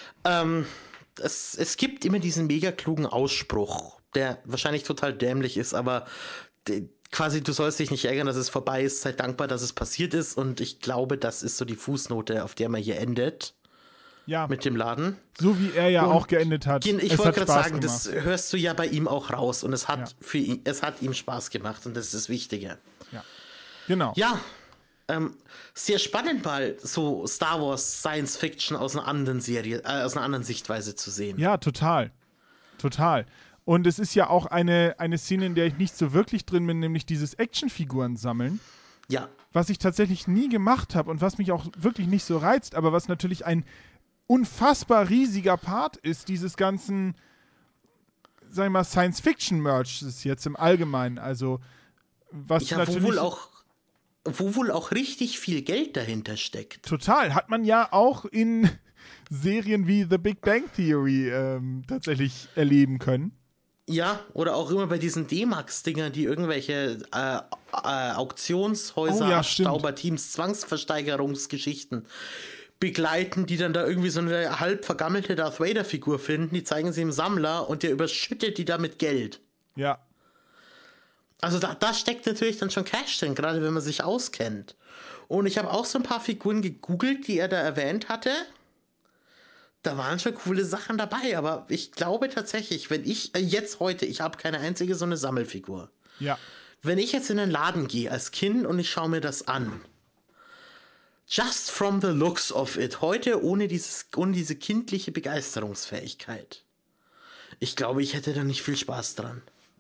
Speaker 2: es gibt immer diesen mega klugen Ausspruch, der wahrscheinlich total dämlich ist, aber quasi, du sollst dich nicht ärgern, dass es vorbei ist, sei dankbar, dass es passiert ist, und ich glaube, das ist so die Fußnote, auf der man hier endet. Ja. Mit dem Laden.
Speaker 1: So wie er ja auch geendet hat.
Speaker 2: Ich wollte gerade sagen, das hörst du ja bei ihm auch raus, und es hat ihm Spaß gemacht, und das ist das Wichtige.
Speaker 1: Ja. Genau.
Speaker 2: Ja. Sehr spannend, mal so Star Wars Science Fiction aus einer anderen Serie, aus einer anderen Sichtweise zu sehen.
Speaker 1: Ja, total. Total. Und es ist ja auch eine Szene, in der ich nicht so wirklich drin bin, nämlich dieses Actionfiguren sammeln.
Speaker 2: Ja.
Speaker 1: Was ich tatsächlich nie gemacht habe und was mich auch wirklich nicht so reizt, aber was natürlich ein unfassbar riesiger Part ist, dieses ganzen, sag ich mal, Science-Fiction-Merch ist jetzt im Allgemeinen. Also, was natürlich...
Speaker 2: Wo wohl auch richtig viel Geld dahinter steckt.
Speaker 1: Total. Hat man ja auch in Serien wie The Big Bang Theory tatsächlich erleben können.
Speaker 2: Ja, oder auch immer bei diesen D-Max-Dingern, die irgendwelche Auktionshäuser, Abstauberteams, Zwangsversteigerungsgeschichten begleiten, die dann da irgendwie so eine halb vergammelte Darth Vader-Figur finden, die zeigen sie dem Sammler und der überschüttet die da mit Geld.
Speaker 1: Ja.
Speaker 2: Also da steckt natürlich dann schon Cash drin, gerade wenn man sich auskennt. Und ich habe auch so ein paar Figuren gegoogelt, die er da erwähnt hatte. Da waren schon coole Sachen dabei, aber ich glaube tatsächlich, wenn ich ich habe keine einzige so eine Sammelfigur.
Speaker 1: Ja.
Speaker 2: Wenn ich jetzt in den Laden gehe als Kind und ich schaue mir das an, just from the looks of it, heute ohne diese kindliche Begeisterungsfähigkeit, ich glaube, ich hätte da nicht viel Spaß dran.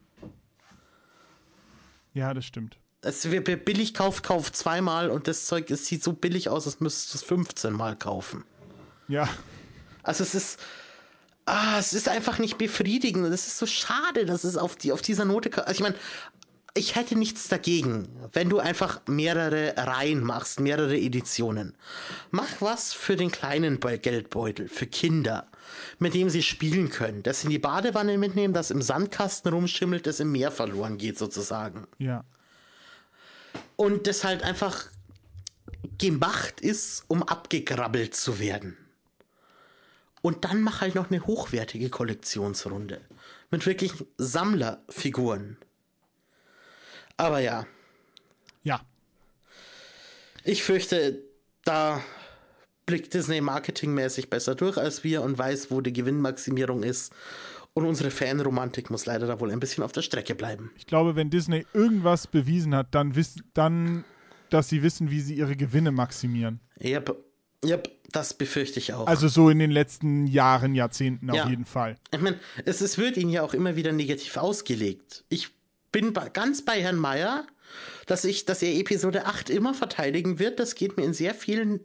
Speaker 1: Ja, das stimmt.
Speaker 2: Wer billig kauft zweimal, und das Zeug sieht so billig aus, als müsstest du es 15 Mal kaufen.
Speaker 1: Ja.
Speaker 2: Also es ist einfach nicht befriedigend, und es ist so schade, dass es auf dieser Note, also ich meine, ich hätte nichts dagegen, wenn du einfach mehrere Reihen machst, mehrere Editionen. Mach was für den kleinen Geldbeutel, für Kinder, mit dem sie spielen können. Das in die Badewanne mitnehmen, das im Sandkasten rumschimmelt, das im Meer verloren geht sozusagen.
Speaker 1: Ja.
Speaker 2: Und das halt einfach gemacht ist, um abgegrabbelt zu werden. Und dann mach halt noch eine hochwertige Kollektionsrunde. Mit wirklich Sammlerfiguren. Aber ja.
Speaker 1: Ja.
Speaker 2: Ich fürchte, da blickt Disney marketingmäßig besser durch als wir und weiß, wo die Gewinnmaximierung ist. Und unsere Fanromantik muss leider da wohl ein bisschen auf der Strecke bleiben.
Speaker 1: Ich glaube, wenn Disney irgendwas bewiesen hat, dann, dass sie wissen, wie sie ihre Gewinne maximieren.
Speaker 2: Yep, das befürchte ich auch.
Speaker 1: Also so in den letzten Jahren, Jahrzehnten auf jeden Fall.
Speaker 2: Ich meine, es wird ihnen ja auch immer wieder negativ ausgelegt. Ich bin ganz bei Herrn Meyer, dass er Episode 8 immer verteidigen wird. Das geht mir in sehr vielen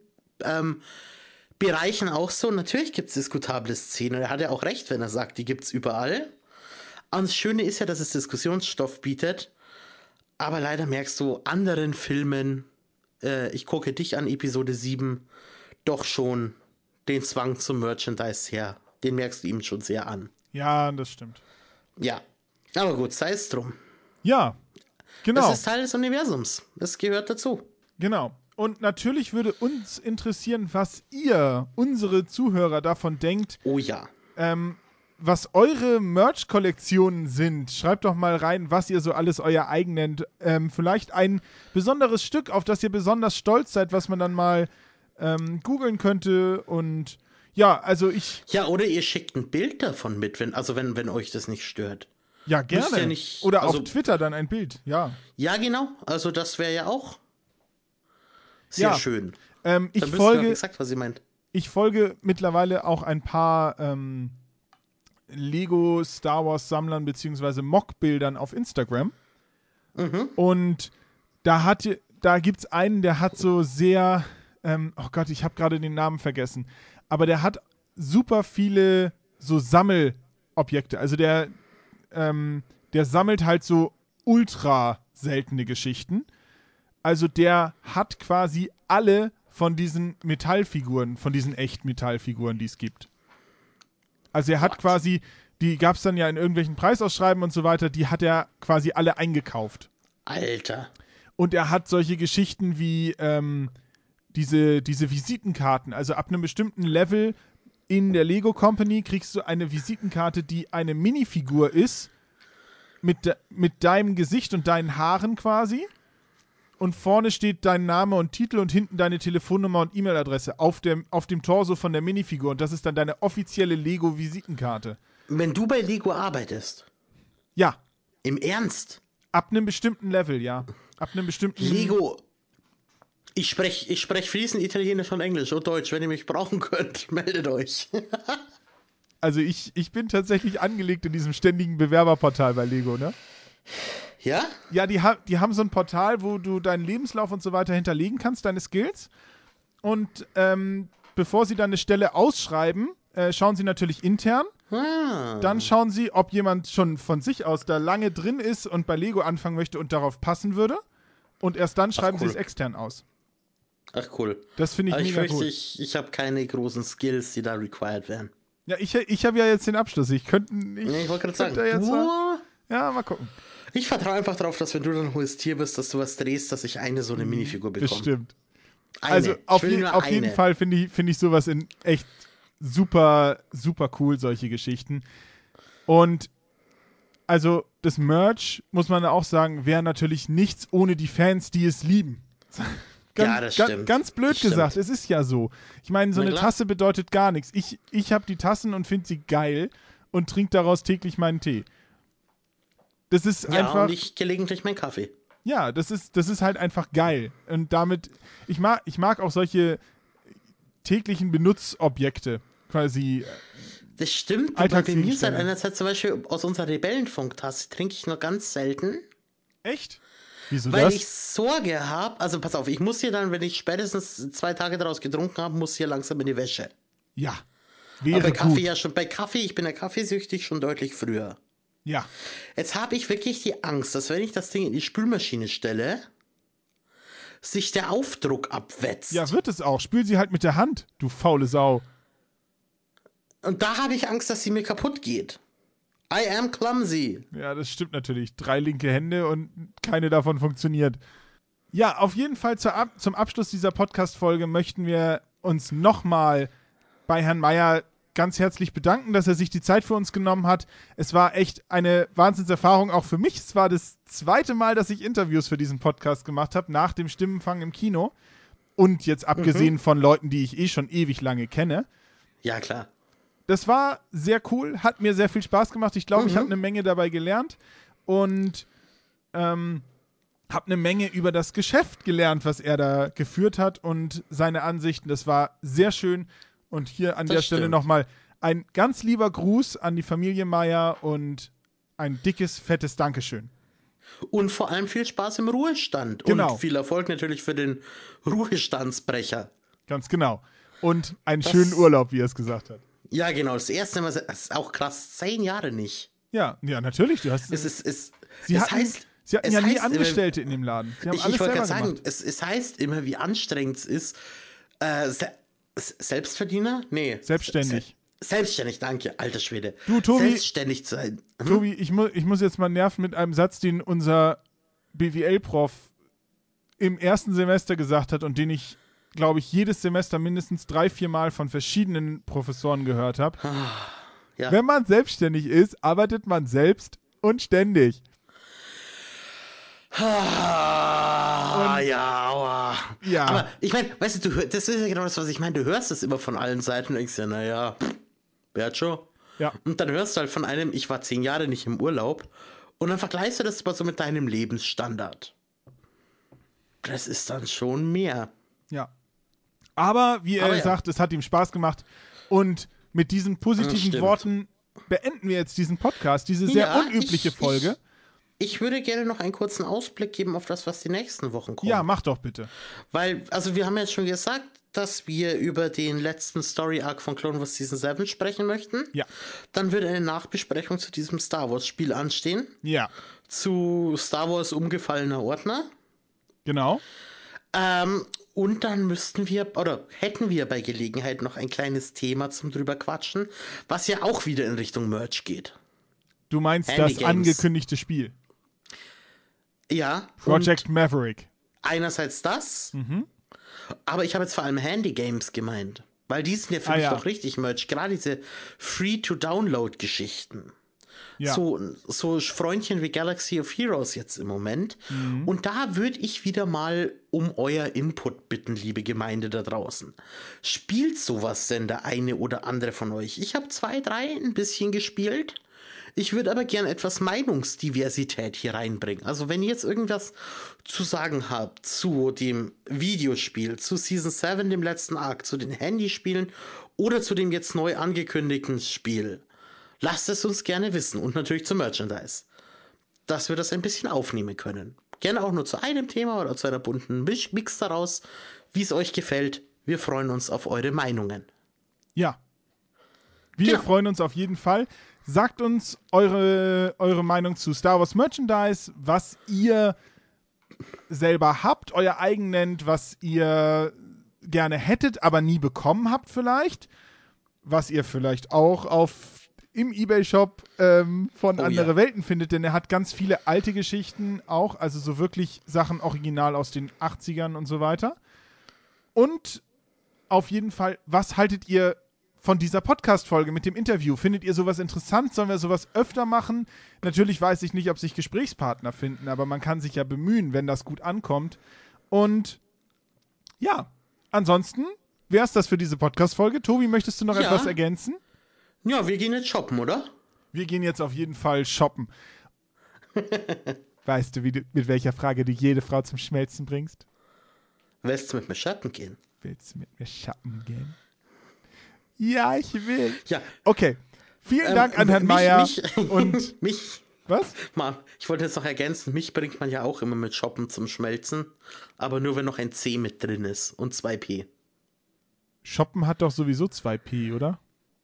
Speaker 2: Bereichen auch so. Natürlich gibt es diskutable Szenen. Er hat ja auch recht, wenn er sagt, die gibt es überall. Und das Schöne ist ja, dass es Diskussionsstoff bietet, aber leider merkst du anderen Filmen, ich gucke dich an, Episode 7, doch schon den Zwang zum Merchandise her. Den merkst du ihm schon sehr an.
Speaker 1: Ja, das stimmt.
Speaker 2: Ja, aber gut, sei es drum.
Speaker 1: Ja, genau.
Speaker 2: Das ist Teil des Universums. Das gehört dazu.
Speaker 1: Genau. Und natürlich würde uns interessieren, was ihr, unsere Zuhörer, davon denkt,
Speaker 2: Oh ja.
Speaker 1: was eure Merch-Kollektionen sind. Schreibt doch mal rein, was ihr so alles euer eigen nennt. Vielleicht ein besonderes Stück, auf das ihr besonders stolz seid, was man dann mal googeln könnte. Und ja, also
Speaker 2: Ja, oder ihr schickt ein Bild davon mit, wenn euch das nicht stört.
Speaker 1: Ja, gerne.
Speaker 2: Müsst ihr nicht,
Speaker 1: oder
Speaker 2: also,
Speaker 1: auf Twitter dann ein Bild, ja.
Speaker 2: Ja, genau. Also das wäre ja auch sehr schön.
Speaker 1: Ich
Speaker 2: Dann wisst ihr
Speaker 1: folge,
Speaker 2: auch exakt, was ihr meint.
Speaker 1: ich folge mittlerweile auch ein paar Lego Star Wars Sammlern beziehungsweise Mockbildern auf Instagram. Und da gibt's einen, der hat so sehr, oh Gott, ich habe gerade den Namen vergessen, aber der hat super viele so Sammelobjekte. Also der sammelt halt so ultra seltene Geschichten. Also der hat quasi alle von diesen Metallfiguren, von diesen Echtmetallfiguren, die es gibt. Also er hat quasi, die gab es dann ja in irgendwelchen Preisausschreiben und so weiter, die hat er quasi alle eingekauft.
Speaker 2: Alter.
Speaker 1: Und er hat solche Geschichten wie diese Visitenkarten. Also ab einem bestimmten Level in der Lego Company kriegst du eine Visitenkarte, die eine Minifigur ist, mit deinem Gesicht und deinen Haaren quasi. Und vorne steht dein Name und Titel und hinten deine Telefonnummer und E-Mail-Adresse auf dem Torso von der Minifigur. Und das ist dann deine offizielle Lego-Visitenkarte.
Speaker 2: Wenn du bei Lego arbeitest.
Speaker 1: Ja.
Speaker 2: Im Ernst?
Speaker 1: Ab einem bestimmten Level, ja. Ab einem bestimmten...
Speaker 2: Lego. Ich sprech fließend Italienisch und Englisch und Deutsch. Wenn ihr mich brauchen könnt, meldet euch.
Speaker 1: Also ich bin tatsächlich angelegt in diesem ständigen Bewerberportal bei Lego, ne?
Speaker 2: Ja?
Speaker 1: Ja, die haben so ein Portal, wo du deinen Lebenslauf und so weiter hinterlegen kannst, deine Skills. Und bevor sie dann eine Stelle ausschreiben, schauen sie natürlich intern. Dann schauen sie, ob jemand schon von sich aus da lange drin ist und bei Lego anfangen möchte und darauf passen würde. Und erst dann schreiben sie es extern aus.
Speaker 2: Ach cool.
Speaker 1: Das finde ich mega cool.
Speaker 2: Ich habe keine großen Skills, die da required werden.
Speaker 1: Ja, ich habe ja jetzt den Abschluss. Ich wollte gerade
Speaker 2: sagen,
Speaker 1: ja, mal gucken.
Speaker 2: Ich vertraue einfach darauf, dass wenn du dann ein hohes Tier bist, dass du was drehst, dass ich eine so eine Minifigur bekomme.
Speaker 1: Bestimmt.
Speaker 2: Eine.
Speaker 1: Also auf jeden Fall finde ich sowas in echt super, super cool, solche Geschichten. Und also das Merch, muss man auch sagen, wäre natürlich nichts ohne die Fans, die es lieben.
Speaker 2: Das stimmt.
Speaker 1: Ganz blöd gesagt, es ist ja so. Ich meine, so eine Tasse bedeutet gar nichts. Ich habe die Tassen und finde sie geil und trinke daraus täglich meinen Tee. Das ist einfach...
Speaker 2: und ich gelegentlich meinen Kaffee.
Speaker 1: Ja, das ist halt einfach geil. Und damit, ich mag auch solche täglichen Benutzobjekte quasi.
Speaker 2: Das stimmt. Bei mir seit einer Zeit zum Beispiel aus unserer Rebellenfunk-Tasse trinke ich nur ganz selten.
Speaker 1: Echt? Wieso
Speaker 2: Weil
Speaker 1: das?
Speaker 2: ich Sorge habe, also pass auf, ich muss hier dann, wenn ich spätestens 2 Tage daraus getrunken habe, muss hier langsam in die Wäsche.
Speaker 1: Ja,
Speaker 2: wäre bei Kaffee gut. Bei Kaffee, ich bin ja kaffeesüchtig schon deutlich früher.
Speaker 1: Ja.
Speaker 2: Jetzt habe ich wirklich die Angst, dass wenn ich das Ding in die Spülmaschine stelle, sich der Aufdruck abwetzt.
Speaker 1: Ja, wird es auch. Spül sie halt mit der Hand, du faule Sau.
Speaker 2: Und da habe ich Angst, dass sie mir kaputt geht. I am clumsy.
Speaker 1: Ja, das stimmt natürlich. 3 linke Hände und keine davon funktioniert. Ja, auf jeden Fall zum Abschluss dieser Podcast-Folge möchten wir uns nochmal bei Herrn Meyer ganz herzlich bedanken, dass er sich die Zeit für uns genommen hat. Es war echt eine Wahnsinnserfahrung, auch für mich. Es war das 2. Mal, dass ich Interviews für diesen Podcast gemacht habe, nach dem Stimmenfang im Kino. Und jetzt abgesehen von Leuten, die ich schon ewig lange kenne.
Speaker 2: Ja, klar.
Speaker 1: Das war sehr cool, hat mir sehr viel Spaß gemacht. Ich glaube, ich habe eine Menge dabei gelernt und habe eine Menge über das Geschäft gelernt, was er da geführt hat und seine Ansichten. Das war sehr schön. Und hier an der Stelle nochmal ein ganz lieber Gruß an die Familie Meyer und ein dickes, fettes Dankeschön.
Speaker 2: Und vor allem viel Spaß im Ruhestand.
Speaker 1: Genau.
Speaker 2: Und viel Erfolg natürlich für den Ruhestandsbrecher.
Speaker 1: Ganz genau. Und einen schönen Urlaub, wie er es gesagt hat.
Speaker 2: Ja, genau. Das erste Mal, das ist auch krass, 10 Jahre nicht.
Speaker 1: Ja, natürlich. Du hast, sie hatten
Speaker 2: es
Speaker 1: ja nie
Speaker 2: heißt
Speaker 1: Angestellte in dem Laden. Sie haben
Speaker 2: Ich
Speaker 1: alles
Speaker 2: wollte
Speaker 1: selber
Speaker 2: gerade sagen,
Speaker 1: gemacht.
Speaker 2: es heißt immer, wie anstrengend es ist. Selbstverdiener? Nee.
Speaker 1: Selbstständig.
Speaker 2: Selbstständig, danke, alter Schwede.
Speaker 1: Du, Tobi-
Speaker 2: Selbstständig zu sein.
Speaker 1: Tobi, ich muss jetzt mal nerven mit einem Satz, den unser BWL-Prof im ersten Semester gesagt hat und den ich, glaube ich, jedes Semester mindestens 3-4 Mal von verschiedenen Professoren gehört habe.
Speaker 2: Ja.
Speaker 1: Wenn man selbstständig ist, arbeitet man selbst und ständig.
Speaker 2: Ja, aua.
Speaker 1: Ja.
Speaker 2: Aber ich meine, weißt du, das ist ja genau das, was ich meine. Du hörst es immer von allen Seiten und denkst ja, naja, wer hat schon?
Speaker 1: Ja.
Speaker 2: Und dann hörst du halt von einem, ich war 10 Jahre nicht im Urlaub und dann vergleichst du das mal so mit deinem Lebensstandard. Das ist dann schon mehr.
Speaker 1: Ja. Aber, wie er sagt, es hat ihm Spaß gemacht. Und mit diesen positiven Worten beenden wir jetzt diesen Podcast, diese sehr unübliche Folge.
Speaker 2: Ich würde gerne noch einen kurzen Ausblick geben auf das, was die nächsten Wochen kommt.
Speaker 1: Ja, mach doch bitte.
Speaker 2: Weil, also wir haben jetzt schon gesagt, dass wir über den letzten Story-Arc von Clone Wars Season 7 sprechen möchten.
Speaker 1: Ja.
Speaker 2: Dann würde eine Nachbesprechung zu diesem Star Wars-Spiel anstehen.
Speaker 1: Ja.
Speaker 2: Zu Star Wars Umgefallener Ordner.
Speaker 1: Genau.
Speaker 2: Und dann hätten wir bei Gelegenheit noch ein kleines Thema zum drüber quatschen, was ja auch wieder in Richtung Merch geht.
Speaker 1: Du meinst
Speaker 2: Handy
Speaker 1: das
Speaker 2: Games.
Speaker 1: angekündigte Spiel.
Speaker 2: Ja.
Speaker 1: Project Maverick.
Speaker 2: Einerseits das, aber ich habe jetzt vor allem Handy Games gemeint. Weil die sind ja für mich doch richtig Merch. Gerade diese Free-to-Download-Geschichten.
Speaker 1: Ja.
Speaker 2: So Freundchen wie Galaxy of Heroes jetzt im Moment. Und da würde ich wieder mal um euer Input bitten, liebe Gemeinde da draußen. Spielt sowas denn der eine oder andere von euch? Ich habe 2, 3 ein bisschen gespielt. Ich würde aber gerne etwas Meinungsdiversität hier reinbringen. Also wenn ihr jetzt irgendwas zu sagen habt zu dem Videospiel, zu Season 7, dem letzten Arc, zu den Handyspielen oder zu dem jetzt neu angekündigten Spiel, lasst es uns gerne wissen und natürlich zum Merchandise, dass wir das ein bisschen aufnehmen können. Gerne auch nur zu einem Thema oder zu einer bunten Mix daraus, wie es euch gefällt. Wir freuen uns auf eure Meinungen.
Speaker 1: Ja. Wir freuen uns auf jeden Fall. Sagt uns eure Meinung zu Star Wars Merchandise, was ihr selber habt, euer eigen nennt, was ihr gerne hättet, aber nie bekommen habt vielleicht. Was ihr vielleicht auch im eBay-Shop von Andere Welten findet, denn er hat ganz viele alte Geschichten auch, also so wirklich Sachen original aus den 80ern und so weiter. Und auf jeden Fall, was haltet ihr von dieser Podcast-Folge mit dem Interview? Findet ihr sowas interessant? Sollen wir sowas öfter machen? Natürlich weiß ich nicht, ob sich Gesprächspartner finden, aber man kann sich ja bemühen, wenn das gut ankommt. Und ja, ansonsten wäre es das für diese Podcast-Folge. Tobi, möchtest du noch etwas ergänzen?
Speaker 2: Ja, wir gehen jetzt shoppen, oder?
Speaker 1: Wir gehen jetzt auf jeden Fall shoppen. Weißt du, mit welcher Frage du jede Frau zum Schmelzen bringst?
Speaker 2: Willst du mit mir shoppen gehen?
Speaker 1: Willst du mit mir shoppen gehen? Ja, ich will.
Speaker 2: Ja.
Speaker 1: Okay. Vielen Dank an Herrn Meier. Und was?
Speaker 2: Ich wollte jetzt noch ergänzen, mich bringt man ja auch immer mit Shoppen zum Schmelzen, aber nur wenn noch ein C mit drin ist und 2P.
Speaker 1: Shoppen hat doch sowieso 2P, oder?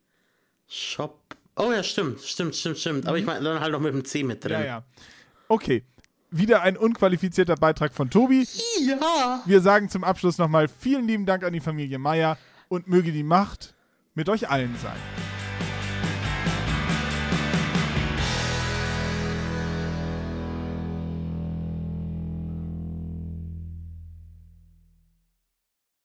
Speaker 2: Oh ja, stimmt. Aber ich meine dann halt noch mit dem C mit drin.
Speaker 1: Ja. Okay. Wieder ein unqualifizierter Beitrag von Tobi.
Speaker 2: Ja.
Speaker 1: Wir sagen zum Abschluss nochmal vielen lieben Dank an die Familie Meier und möge die Macht mit euch allen sein.